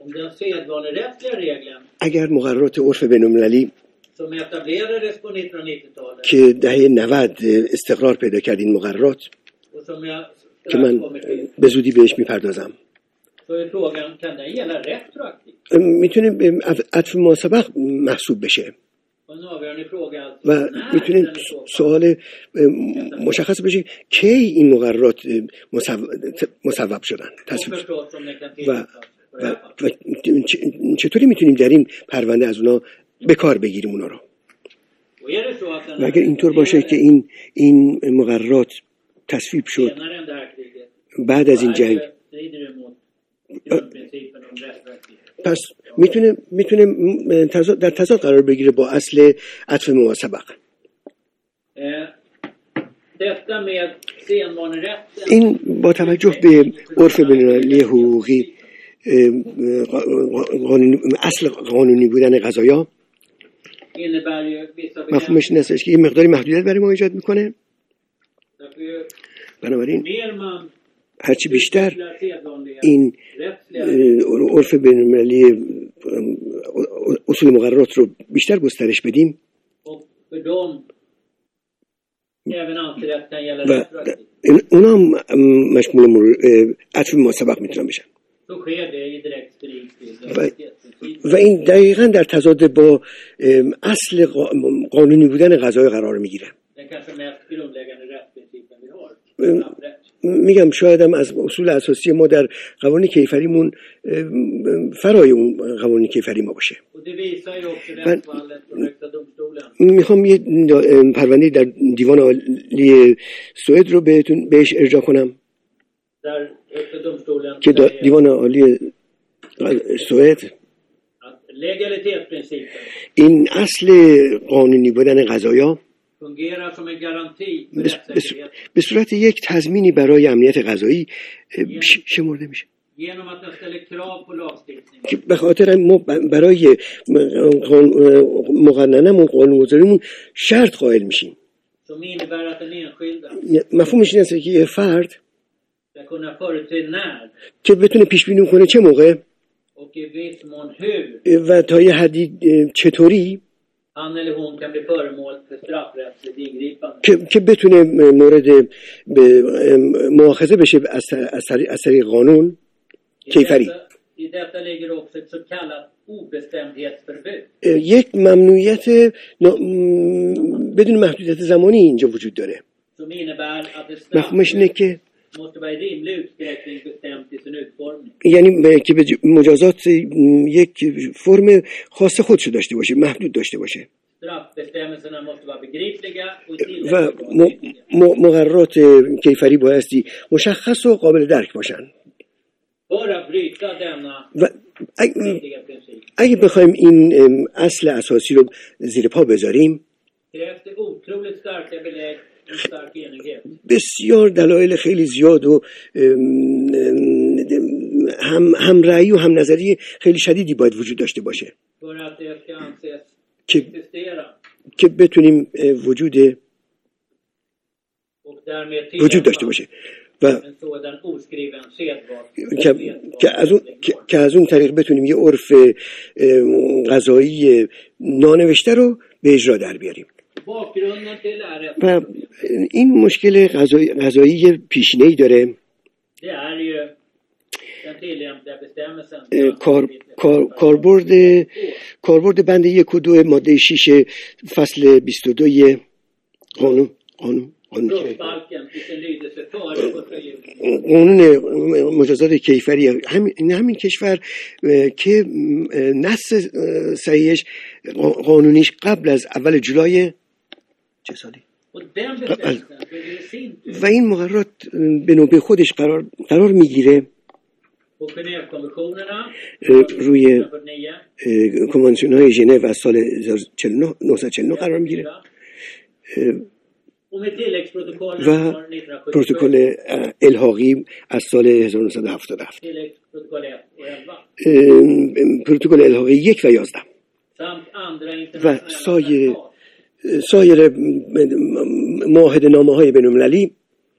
اگر مقررات عرف بین‌المللی که دهه نود استقرار پیدا کرد این مقررات که من به زودی بهش میپردازم میتونه عطف ماسبق محسوب بشه و میتونه سوال مشخص بشه کی این مقررات مصوب شدن تصویب و, و, و چطوری میتونیم در این پرونده از اونا به کار بگیریم اونا رو. و اگر اینطور باشه که این این مقررات تصویب شد بعد از این جنگ پس میتونه میتونه در تضاد قرار بگیره با اصل عطف مواسبق. این با توجه به عرف بین‌المللی حقوقی اصل قانونی بودن قضایا مفهومش این هستش که یه مقداری محدودیت برای ما ایجاد میکنه. بنابراین هرچی بیشتر این عرف بین‌المللی اصول مقررات رو بیشتر گسترش بدیم و اونا مشمول عطف مواسبق میتونن بشن و, و این دقیقاً در تضاد با اصل قانونی بودن قضایا قرار میگیره. میگم شاید هم از اصول اساسی ما در قوانین کیفریمون فرای اون قوانین کیفری ما باشه. من میخوام یه پرونده در دیوان عالی سوئد رو بهتون بهش ارجاع کنم که دیوان عالی سوئد این اصل قانونی بودن قضایا به صورت یک تضمینی برای امنیت غذایی شمرده میشه که به خاطر ما برای مقننمون قانون‌گذاریمون شرط قائل میشیم. مفهومش این است که یه فرد که بتونه پیش بینی کنه چه موقع و تا یه حدی چطوری که که بتونه مورد به مؤاخذه بشه از طریق قانون کیفری. یک ممنوعیت بدون محدودیت زمانی اینجا وجود داره. مفهومش اینه که یعنی که مجازات یک فرم خاص خودشو داشته باشه، محدود داشته باشه و مقررات کیفری بایستی مشخص و قابل درک باشن. و اگه بخوایم این اصل اساسی رو زیر پا بذاریم بسیار دلایل خیلی زیاد و هم هم رأی و هم نظری خیلی شدیدی باید وجود داشته باشه که که بتونیم وجود وجود داشته باشه و که که از اون که از اون طریق بتونیم یه عرف قضایی نانوشته رو به اجرا در بیاریم. و این مشکل قضایی قضایی پیشینه‌ای داره کار کار کاربرد کاربرد بند یک و دو ماده شش فصل بیست و دو قانون قانون قانون قانون مجازات کیفری همین همین کشور که نص صحیحش قانونیش قبل از اول جولای چه سالی و این مقررات به نوبه خودش قرار قرار میگیره روی کنوانسیون های ژنو از سال نهصد و چهل و نه قرار میگیره و پروتکل الحاقی از سال هزار و نهصد و هفتاد و هفت پروتکل الحاقی یک و یازده و سایر سایر معاهده نامه های بین المللی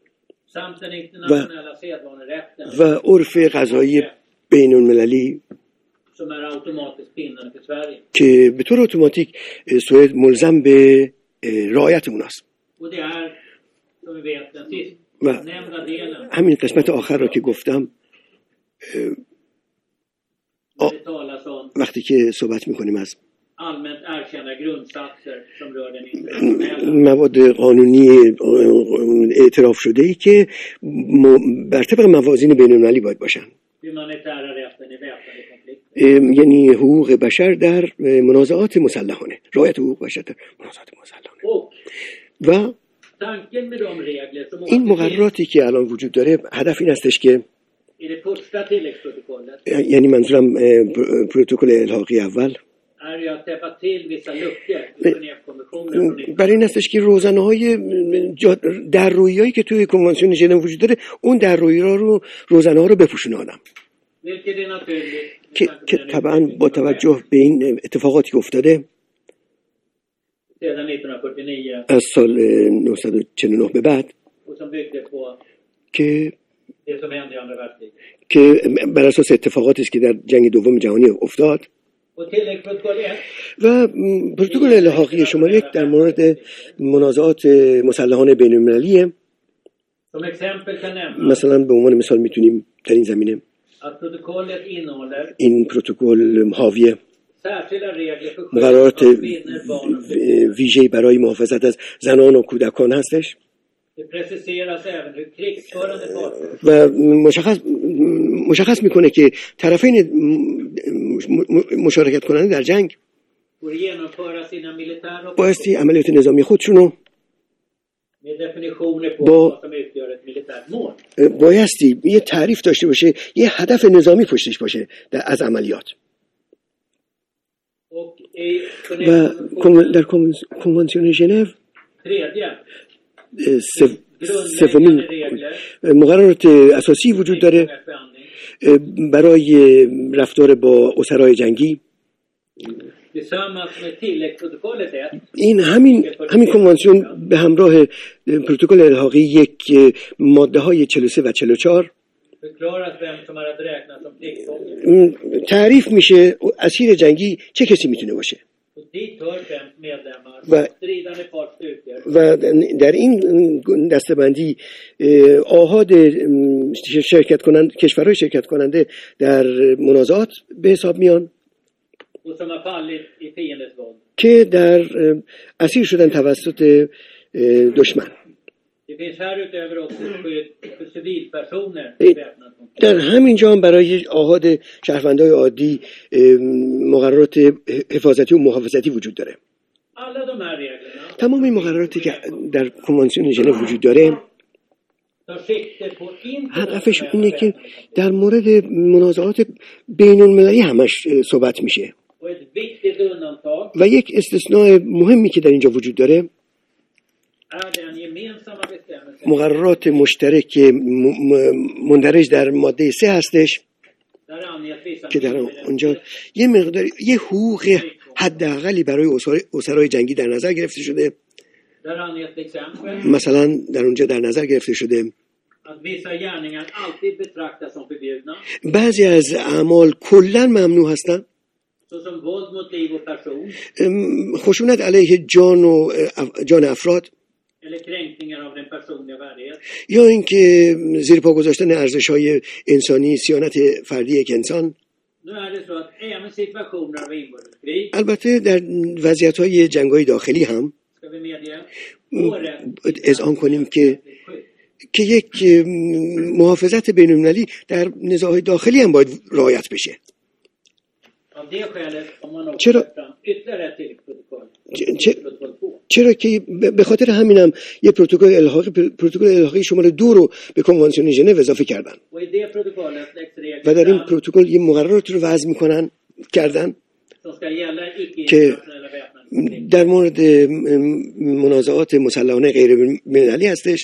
و و عرف قضایی بین المللی که به طور اتوماتیک سوئد ملزم به رعایت اوناست. و همین قسمت آخر را که گفتم وقتی که صحبت میکنیم از مواد قانونی اعتراف شده ای که بر طبق موازین بین المللی باید باشن، یعنی حقوق بشر در منازعات مسلحانه، رعایت حقوق بشر در منازعات مسلحانه. و این مقرراتی که الان وجود داره هدف این هستش که، یعنی منظورم پروتکل الحاقی اول، برای این هستش که روزنه‌های دررویی‌هایی که توی کنوانسیون ژنو وجود داره اون دررویی‌ها رو روزنه‌ها رو بپوشونه آدم که, که طبعا با توجه به این اتفاقاتی که افتاده از سال نهصد و چهل و نه به بعد که که بر اساس اتفاقاتی است که در جنگ دوم جهانی افتاد و پروتکل الحاقی شماره یک در مورد منازعات مسلحانه بین المللیه. مثلا به عنوان مثال میتونیم در این زمینه این پروتکل حاوی مقررات ویژه‌ای برای محافظت از زنان و کودکان هستش و مشخص مشخص میکنه که طرفین مشارکت کننده در جنگ بایستی عملیات نظامی خودشونو با بایستی یه تعریف داشته باشه، یه هدف نظامی پشتش باشه در از عملیات. و در کنوانسیون ژنو سومین مقررات اساسی وجود داره برای رفتار با اسرای جنگی. این همین همین کنوانسیون به همراه پروتکل الحاقی یک ماده های چهل و سه و چهل و چهار تعریف میشه اسیر جنگی چه کسی میتونه باشه و و در این دسته‌بندی آحاد شرکت کننده کشورهای شرکت کننده در منازعات به حساب میان که در اسیر شدن توسط دشمن. در همین جا هم برای آحاد شهروندای عادی مقررات حفاظتی و محافظتی وجود داره. تمام این مقرراتی که در کنوانسیون ژنو وجود داره هدفش اینه که در مورد منازعات بین المللی همش صحبت میشه و یک استثناء مهمی که در اینجا وجود داره مقررات مشترک مندرج در ماده سه هستش که در اونجا یه مقدار یه حقوق حداقلی برای اسرای جنگی در نظر گرفته شده. مثلا در اونجا در نظر گرفته شده بعضی از اعمال کلا ممنوع هستن، خشونت علیه جان و جان افراد یا اینکه زیر پا گذاشتن ارزش‌های انسانی، صیانت فردی یک انسان. البته در وضعیت‌های جنگ‌های داخلی هم اذعان کنیم که که یک محافظت بین‌المللی در نزاع‌های داخلی هم باید رعایت بشه. چرا چرا که به خاطر همینم یه پروتکل الحاقی پروتکل الحاقی شماره دو رو به کنوانسیون ژنو اضافه کردن و در این پروتکل یه مقررات رو وضع میکنن کردن که در مورد منازعات مسلحانه غیر بین‌المللی هستش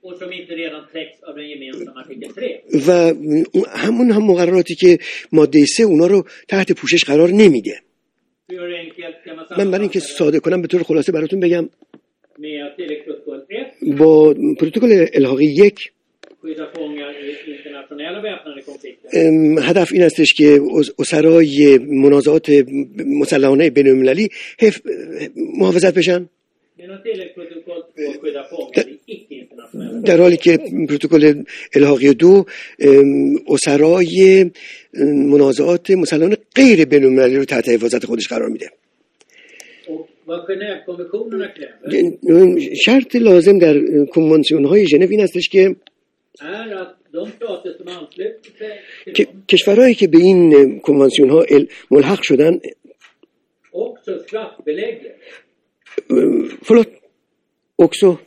و همون هم مقرراتی که ماده سه اونا رو تحت پوشش قرار نمیده. من برای اینکه ساده کنم به طور خلاصه براتون بگم با پروتکل الحاقی یک هدف این استش که اسرای منازعات مسلحانه بین‌المللی محافظت بشن، در حالی که پروتکل الحاقی دو اسرای منازعات مسلحانه غیر بین‌المللی رو تحت حفاظت خودش قرار میده. شرط لازم در کنوانسیون های ژنو این استش که کشورهایی که به این کنوانسیون ها ملحق شدن فلوت اکسو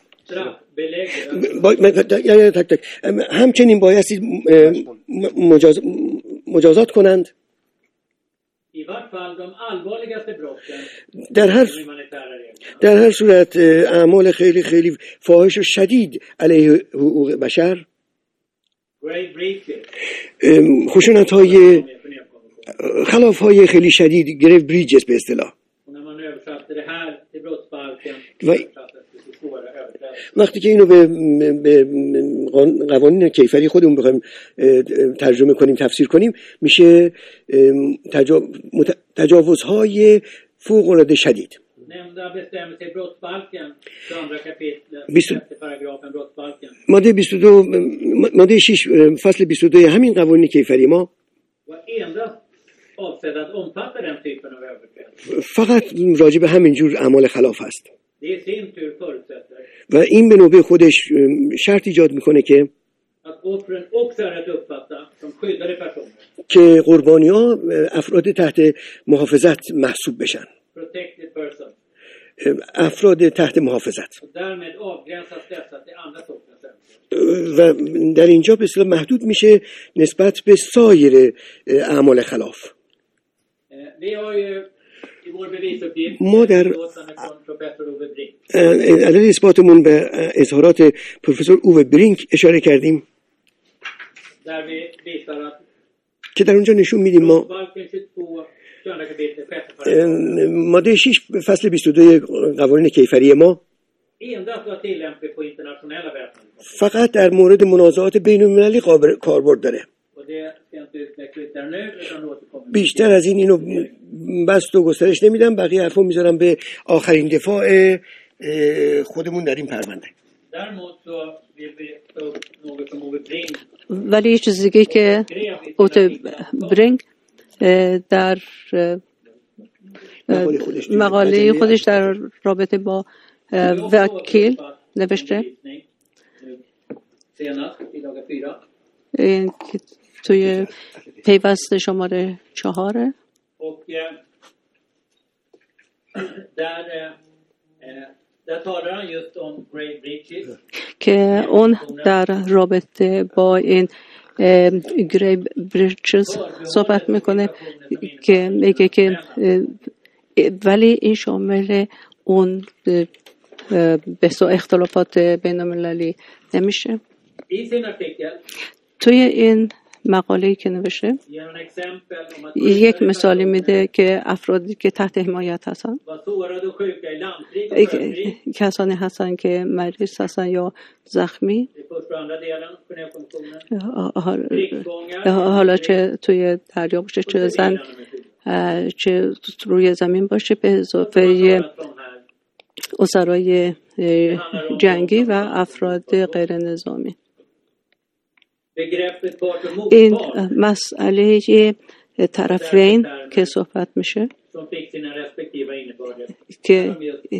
تک تک همچنین بایستی مجاز مجازات کنند در هر در هر صورت اعمال خیلی خیلی فاحش و شدید علیه حقوق بشر، خشونت های خلاف های خیلی شدید، گریو بریجز به اصطلاح. و وقتی که اینو به, به قوانین کیفری خودمون بخوایم ترجمه کنیم، تفسیر کنیم، میشه تجاوزهای فوق العاده شدید. ماده بیست و دو ماده شش فصل بیست و دو همین قوانین کیفری ما فقط راجع به همین جور اعمال خلاف هست و این به نوبه خودش شرط ایجاد میکنه که که قربانی ها افراد تحت محافظت محسوب بشن، افراد تحت محافظت، و در اینجا به اصطلاح محدود میشه نسبت به سایر اعمال خلاف. ما در عدد اثباتمون به اظهارات پروفسور اوه برینک اشاره کردیم که در اونجا نشون میدیم ما ماده شش فصل بیست و دو قوانین کیفری ما فقط در مورد منازعات بین‌المللی کاربرد داره. بیشتر از این اینو بست و گسترش نمیدم، بقیه حرفو میذارم به آخرین دفاع خودمون در این پرونده. ولی یه چیز دیگه که اوت برینگ در مقاله خودش در رابطه با وکیل نوشته این که توی پیوست شماره چهاره که اون در رابطه با این گریو بریچز صحبت میکنه که میگه که ولی این شامل اون به سو اختلافات بین المللی نمیشه. توی این مقاله‌ای که نوشته یک مثالی میده که افرادی که تحت حمایت هستن، کسانی هستن که مریض هستن یا زخمی، حالا چه توی دریا باشه چه زن چه روی زمین باشه، به اضافه اسرای جنگی و افراد غیر نظامی. این مسئله طرفین که صحبت میشه که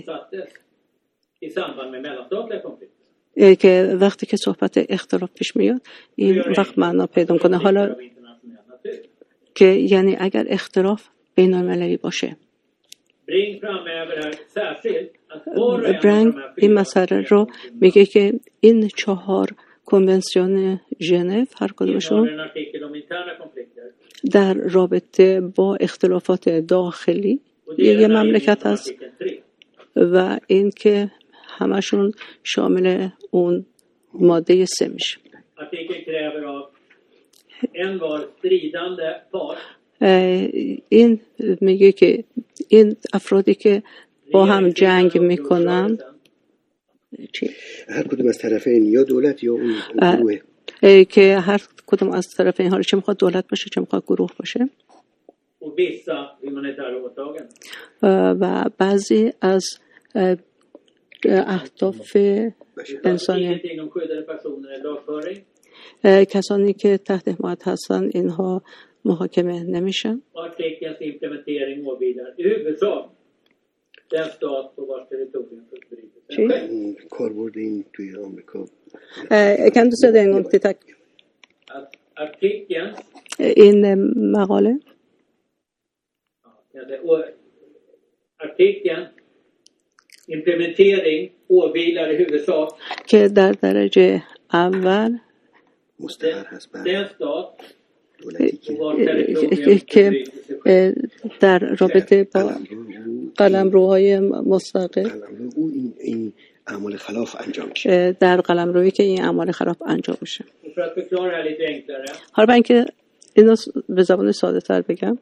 که وقتی که صحبت اختلاف پیش میاد این وقت معنا پیدا کنه. حالا که یعنی اگر اختلاف بین المللی باشه، برنگ این مسئله رو میگه که این چهار کنونسیون ژنو هر کدومشون در رابطه با اختلافات داخلی یه مملکت هست و این که همشون شامل اون ماده سه میشه. این میگه که این افرادی که با هم جنگ میکنن هر کدوم از طرفین یا دولت یا اون گروه که هر کدوم از طرفین حالا چه میخواد دولت باشه چه میخواد گروه باشه و بعضی از اهداف انسانی کسانی که تحت حمایت هستن اینها محاکمه نمیشن. کاربرد این توی آمریکا kan du säga det en gång till, tack. این مقاله implementering åvilar i huvudsak که در درجه اول مستقر هست که در رابطه با قلمروهای مستقل این اعمال خلاف انجام میشه، در قلمرویی که این اعمال خلاف انجام میشه. حالا من که اینو به زبان ساده تر بگم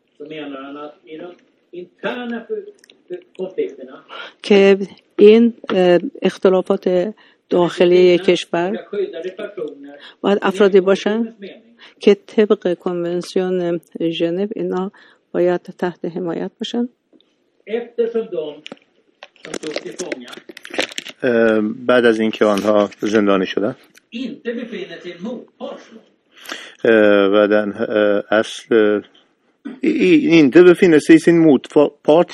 که این اختلافات داخلی کشور باید افرادی باشن که طبق کنونسیون ژنو اینا باید تحت حمایت باشن. بعد از اینکه آنها زندانی شدن و در اصل inte befinner sig i sin motpart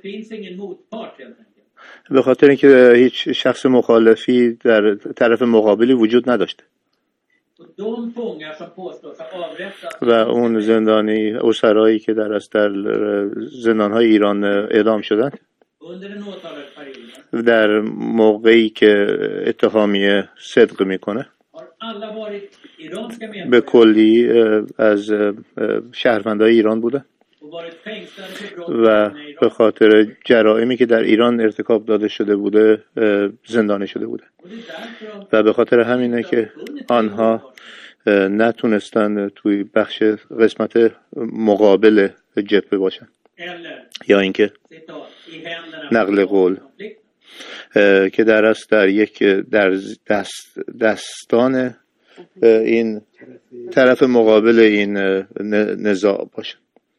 به خاطر اینکه هیچ شخص مخالفی در طرف مقابلی وجود نداشته و اون زندانی اسرایی که در از در زندان‌های ایران اعدام شدن در موقعی که اتهامیه صدق میکنه به کلی از شهروندان ایران بوده و به خاطر جرائمی که در ایران ارتکاب داده شده بوده زندانی شده بوده و به خاطر همینه که آنها نتونستن توی بخش قسمت مقابل جبهه باشن یا اینکه نقل قول که در است در یک در دست دستان این طرف مقابل این نزاع باشه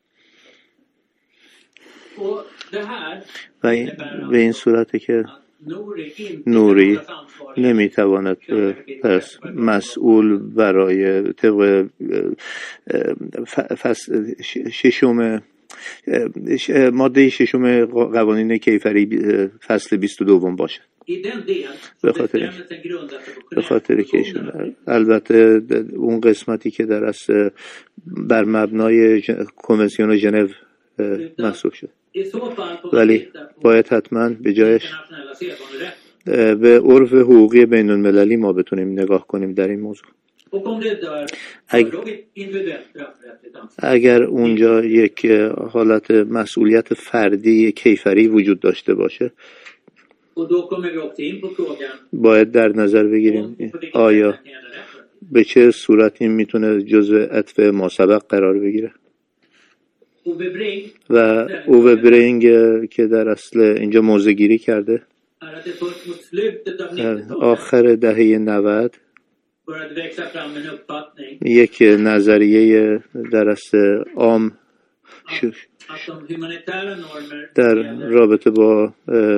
و این به این صورته که نوری نمیتواند پس مسئول برای طبق ششم ماده ششم قوانین کیفری فصل بیست و دو باشه به خاطر به خاطر که البته اون قسمتی که در اصل بر مبنای کنونسیون ژنو محسوب شد ولی باید حتما به جایش به عرف حقوقی بین المللی ما بتونیم نگاه کنیم در این موضوع. اگر اونجا یک حالت مسئولیت فردی کیفری وجود داشته باشه باید در نظر بگیریم آیا به چه صورتی میتونه جزء عطف ماسبق قرار بگیره و اوه برینگ که در اصل اینجا موضع گیری کرده آخر دهه نود یک نظریه در اصل عام در رابطه با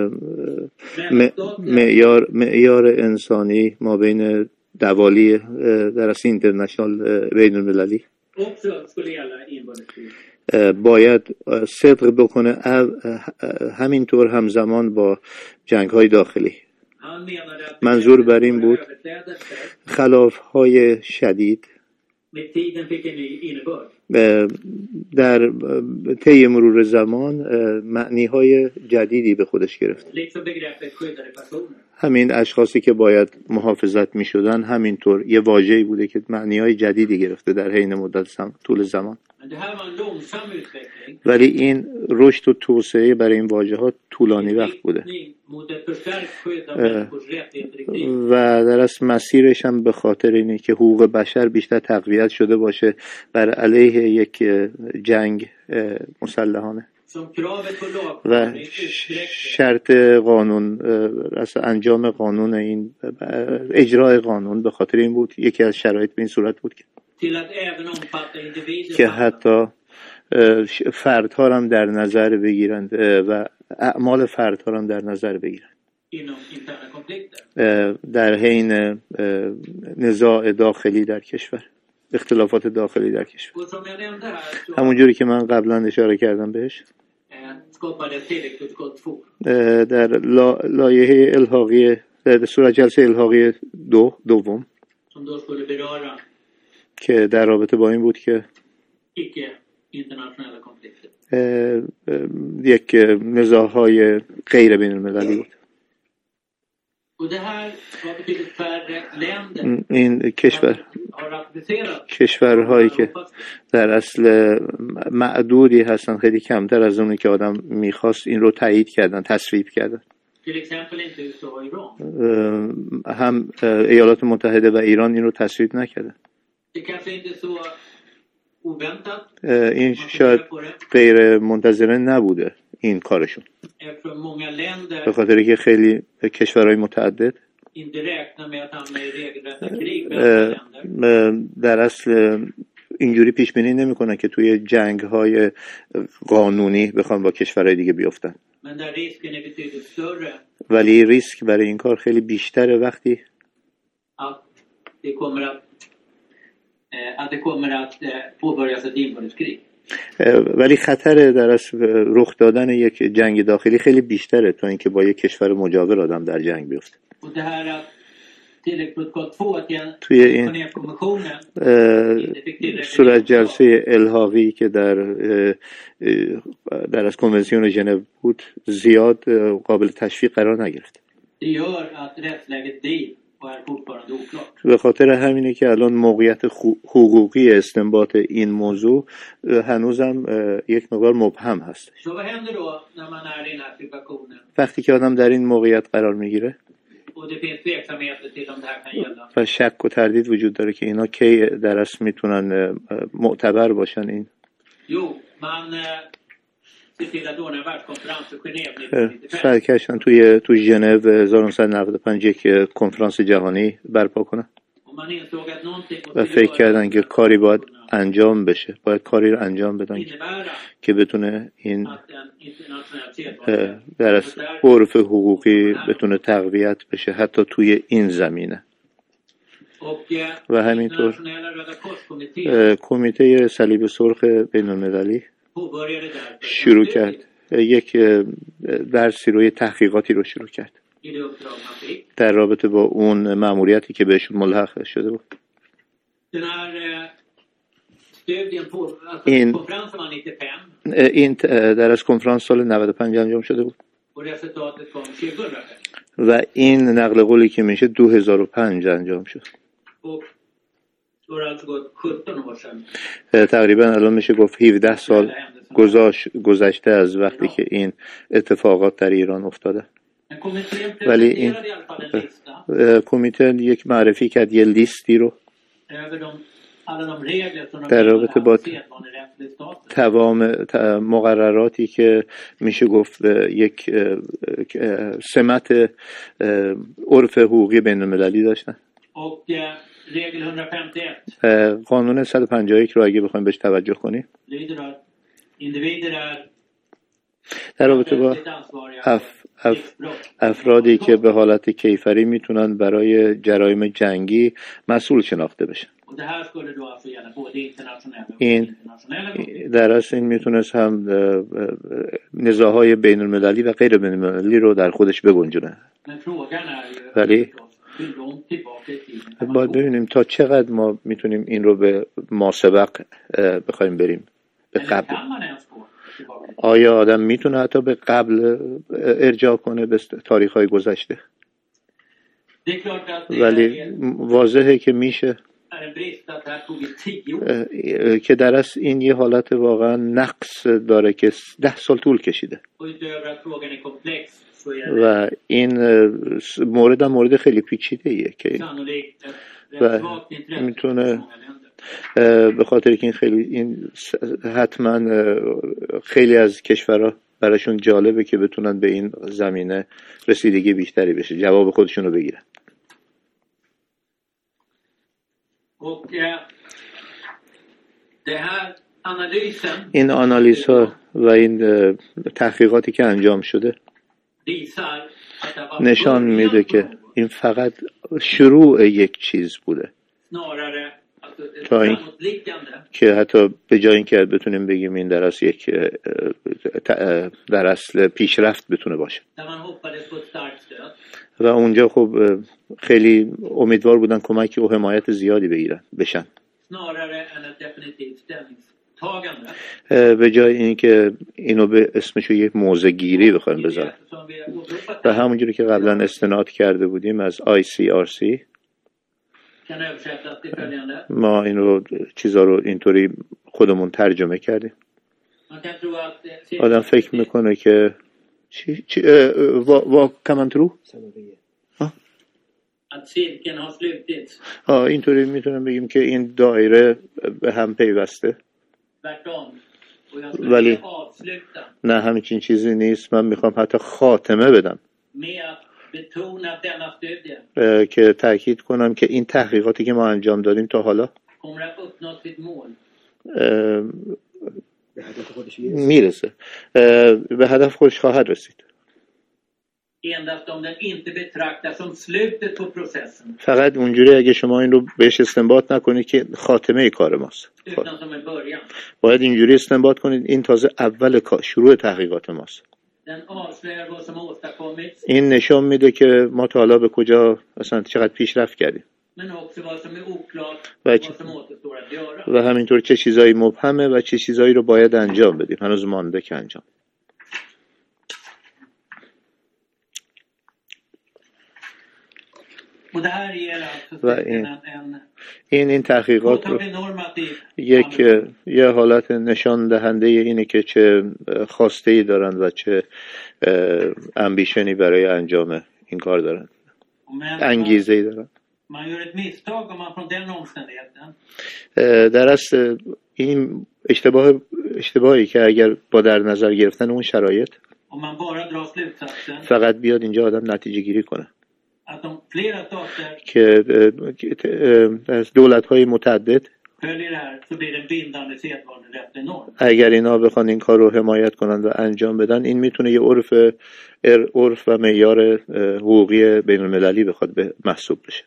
معیار معیار انسانی ما بین دوالی در اصل اینترنشنال بین المللی باید صدق بکنه همینطور همزمان با جنگ های داخلی. منظور بر این بود خلاف های شدید در طی مرور زمان معنی های جدیدی به خودش گرفت. همین اشخاصی که باید محافظت می شدن همینطور یه واژه‌ای بوده که معنی های جدیدی گرفته در حین مدت زم... طول زمان. ولی این رشد و توسعه برای این واژه ها طولانی وقت بوده و در اصل مسیرش هم به خاطر اینه که حقوق بشر بیشتر تقویت شده باشه بر علیه یک جنگ مسلحانه و شرط قانون اصلا انجام قانون این اجرای قانون به خاطر این بود. یکی از شرایط به این صورت بود که که حتی فردها را هم در نظر بگیرند و اعمال فردها را هم در نظر بگیرند در حین نزاع داخلی در کشور، اختلافات داخلی در کشور. همونجوری که من قبلا اشاره کردم بهش در لایحه الحاقی در صورت جلسه الحاقی دو دوم که در رابطه با این بود که یک نزاع‌های غیر بین المللی بود. این کشور کشورهایی که در اصل معدودی هستن، خیلی کمتر از اونی که آدم میخواست، این رو تایید کردن، تصویب کردن. هم ایالات متحده و ایران این رو تصویب نکردن. این شاید غیر منتظره نبوده این کارشون، به خاطر که خیلی کشورهای متعدد در اصل اینجوری پیش بینی نمی‌کنن که توی جنگ‌های قانونی بخوان با کشورهای دیگه بیفتن، ولی ریسک برای این کار خیلی بیشتره وقتی att det kommer att påbörjas ett inbördeskrig. ولی خطر در اصل رخ دادن یک جنگ داخلی خیلی بیشتره تا اینکه با یک کشور مجاور آدم در جنگ بیفته. توی این صورت جلسه الحاقی که در در از کنونسیون ژنو بود زیاد قابل تشویق قرار نگرفت. به خاطر همینه که الان موقعیت حقوقی استنباط این موضوع هنوزم یک مقدار مبهم هست. وقتی که آدم در این موقعیت قرار میگیره و شک و تردید وجود داره که اینا کی در اصل میتونن معتبر باشن، این سرکشن توی تو ژنو هزار و نهصد و نود و پنج یک کنفرانس جهانی برپا کنن و فکر کردن که کاری باید انجام بشه، باید کاری رو انجام بدن که بتونه این در عرف حقوقی بتونه تقویت بشه حتی توی این زمینه. و همینطور کمیته صلیب سرخ بین المللی شروع کرد یک درسی روی تحقیقاتی رو شروع کرد در رابطه با اون مأموریتی که بهشون ملحق شده بود. این این در از کنفرانس سال نود و پنج انجام شده بود و این نقل قولی که میشه دو هزار و پنج انجام شد. تقریبا الان میشه گفت هفده سال گذشته از وقتی که این اتفاقات در ایران افتاده. ولی این کمیته یک معرفی کرد یه لیستی رو در رابطه با تمام مقرراتی که میشه گفت یک سمت عرف حقوقی بین المللی داشتن. قانون صد و پنجاه و یک رو اگه بخوایم بهش توجه کنیم individer är در رابطه با rättsligt ansvariga اف... för اف... krigsbrott. افرادی که به حالت کیفری میتونن برای جرایم جنگی مسئول شناخته بشن. Och det här skulle då alltså gälla både internationella och این internationella brott. در اصل این میتونست هم نزاعهای بین المللی و غیر بین المللی رو در خودش بگنجونه. Men frågan är ju ولی förstås hur långt tillbaka i tiden kan man باید gå. ببینیم تا چقدر ما میتونیم این رو به ماسبق بخوایم بریم به Eller قبل. kan man ens gå tillbaka i tiden? آیا آدم میتونه حتی به قبل ارجاع کنه به تاریخ‌های گذشته؟ Det är klart att det ولی är, واضحه که میشه är en brist att det här tog i tio år. که در اصل این یه حالت واقعا نقص داره که ده سال طول کشیده Och utöver att frågan är komplex så är det و این مورد هم مورد خیلی پیچیده ایه که sannolikt ett و rätt svagt intresse میتونه hos många länder. به خاطر که این خیلی این حتما خیلی از کشورها براشون جالبه که بتونن به این زمینه رسیدگی بیشتری بشه، جواب خودشون رو بگیرن. Och eh, det här analysen این آنالیز ها و این تحقیقاتی که انجام شده visar att det var نشان början میده på که något, این فقط شروع یک چیز بوده snarare alltså ett Ta in. framåtblickande. که حتی به جای اینکه بتونیم بگیم این در اصل یک در اصل پیشرفت بتونه باشه Där man hoppades på ett starkt stöd. و اونجا خب خیلی امیدوار بودن کمک و حمایت زیادی بگیرن بشن Snarare än ett definitivt ställningstagande. به جای اینکه اینو به اسمشو یک موضع گیری بخوایم بذارن Som vi har åberopat و här همونجوری که قبلا استناد کرده بودیم از آی سی آر سی kan översättas till följande. ما اینو چیزا رو اینطوری خودمون ترجمه کردیم. Man kan tro att eh, آدم فکر میکنه که چی چی وا وا کمان ترو att cirkeln har slutits. آه اینطوری میتونم بگیم که این دایره به هم پیوسته. Tvärtom. Och jag skulle ولی vilja avsluta نه همچین چیزی نیست. من میخوام حتی خاتمه بدم med att betona att denna studie اه، که تاکید کنم که این تحقیقاتی که ما انجام دادیم تا حالا kommer att uppnå sitt mål اه، به هدف خودش میرسه. میرسه اه، به هدف خودش خواهد رسید endast om den inte betraktas som slutet på processen فقط اونجوری اگه شما این رو بهش استنباط نکنید که خاتمه کار ماست. utan som en början. باید اینجوری استنباط کنید این تازه اول کار، شروع تحقیقات ماست. Den avslöjar vad som har åstadkommits این نشان میده که ما تا حالا به کجا اصلا چقدر پیشرفت کردیم men också vad som är oklart و vad چ- som återstår att göra. و همینطور چه چیزایی مبهمه و چه چیزایی رو باید انجام بدیم، هنوز مانده که انجام. Och det här ger alltså Vad studien är- en, en این این تحقیقات رو påtaglig normativ یک یه حالت نشان دهنده اینه که چه خواسته‌ای دارن و چه امبیشنی برای انجام این کار دارن، men انگیزه‌ای دارن. man gör ett misstag om man från den omständigheten در اصل این اشتباه اشتباهی که اگر با در نظر گرفتن اون شرایط om man bara drar slutsatsen فقط بیاد اینجا آدم نتیجه گیری کنه att om flera stater که از دولت‌های متعدد följer det här så blir det en bindande sedvanerättslig norm. اگر اینا بخوان این کار رو حمایت کنن و انجام بدن این میتونه یه عرف عرف و معیار حقوقی بین المللی بخواد به محسوب بشه.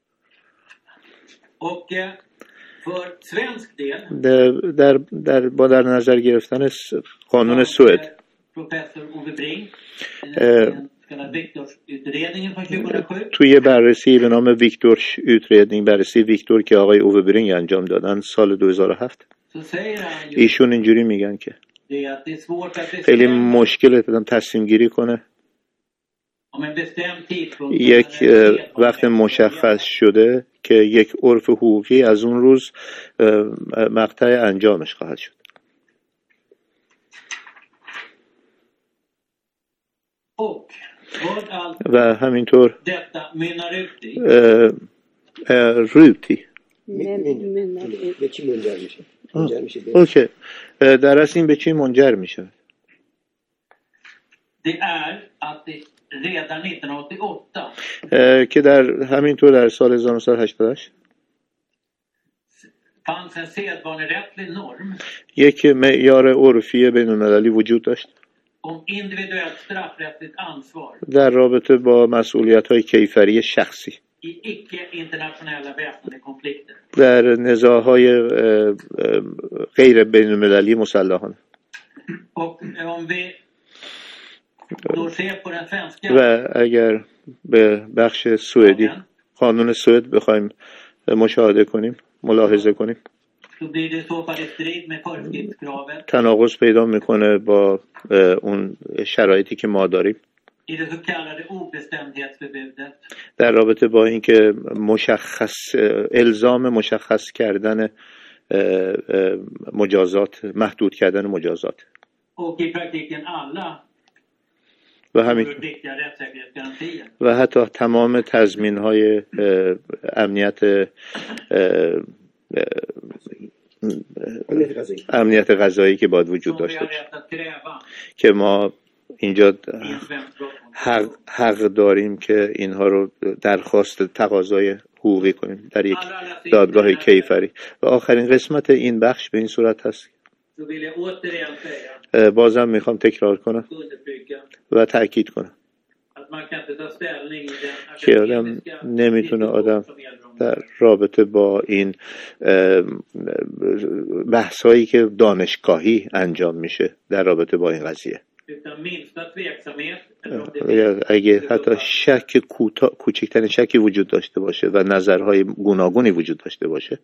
Och eh, för svensk del در, در, در با در نظر گرفتن س- قانون har, سوئد eh, professor Ove Bring Eh, den så kallade Victorsutredningen från tjugohundrasju توی بررسی به نام ویکتور utredning بررسی ویکتور که آقای اوه برینگ انجام دادن سال دو هزار و هفت så säger han ju ایشون اینجوری میگن که det att det är svårt att خیلی bestämma مشکل دادم تصمیم گیری کنه om en bestämd tidpunkt یک när en وقت sedvanerätt مشخص شده که یک عرف حقوقی از اون روز مقطع انجامش خواهد شد. och vad allt و همینطور detta mynnar ut i اه، اه، روتی به چی منجر میشه؟ منجر میشه به اوکی اه، در اصل این به چی منجر میشه؟ det är att det redan nittonhundraåttioåtta اه، که در همینطور در سال هزار و نهصد و هشتاد و هشت fanns en sedvanerättslig norm یک معیار عرفی بین‌المللی وجود داشت om individuellt straffrättsligt ansvar در رابطه با مسئولیت‌های کیفری شخصی i icke-internationella väpnade konflikter. در نزاع‌های غیر بین‌المللی مسلحانه. Och om vi då ser på den svenska و اگر به بخش سوئدی قانون سوئد بخوایم مشاهده کنیم، ملاحظه کنیم، så blir det i så fall i strid med föreskriftskravet تناقض پیدا میکنه با اون شرایطی که ما داریم i det så kallade obestämdhetsförbudet. در رابطه با اینکه مشخص الزام مشخص کردن مجازات، محدود کردن مجازات Och i praktiken alla و همین viktiga rättssäkerhetsgarantier. و حتی تمام تضمین‌های امنیت امنیت غذایی که باید وجود داشته باشه که ما اینجا حق, حق داریم که اینها رو درخواست تقاضای حقوقی کنیم در یک دادگاه کیفری. و آخرین قسمت این بخش به این صورت هست، بازم میخوام تکرار کنم و تأکید کنم که آدم نمیتونه آدم در رابطه با این بحثایی که دانشگاهی انجام میشه در رابطه با این قضیه، اگه حتی شک کوتا... کوچکترین شکی وجود داشته باشه و نظرهای گوناگونی وجود داشته باشه،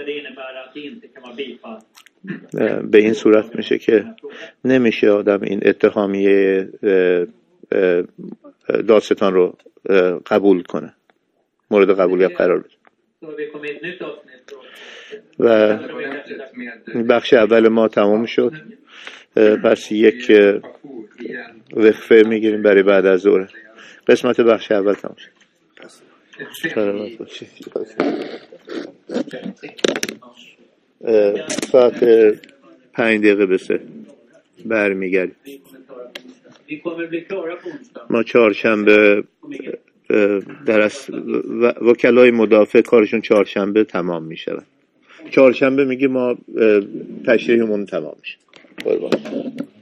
به این صورت میشه که نمیشه آدم این اتهامیه دادستان رو قبول کنه، مورد قبولیت قرار بده. و بخش اول ما تمام شد، پس یک وقفه میگیریم برای بعد از ظهر. قسمت بخش اول تمام شد. ساعت پنج دقیقه بسه برمیگردیم. ما چهارشنبه در از وکلای مدافع کارشون چهارشنبه تمام میشه. چهارشنبه میگه ما تشریحمون تمام میشه.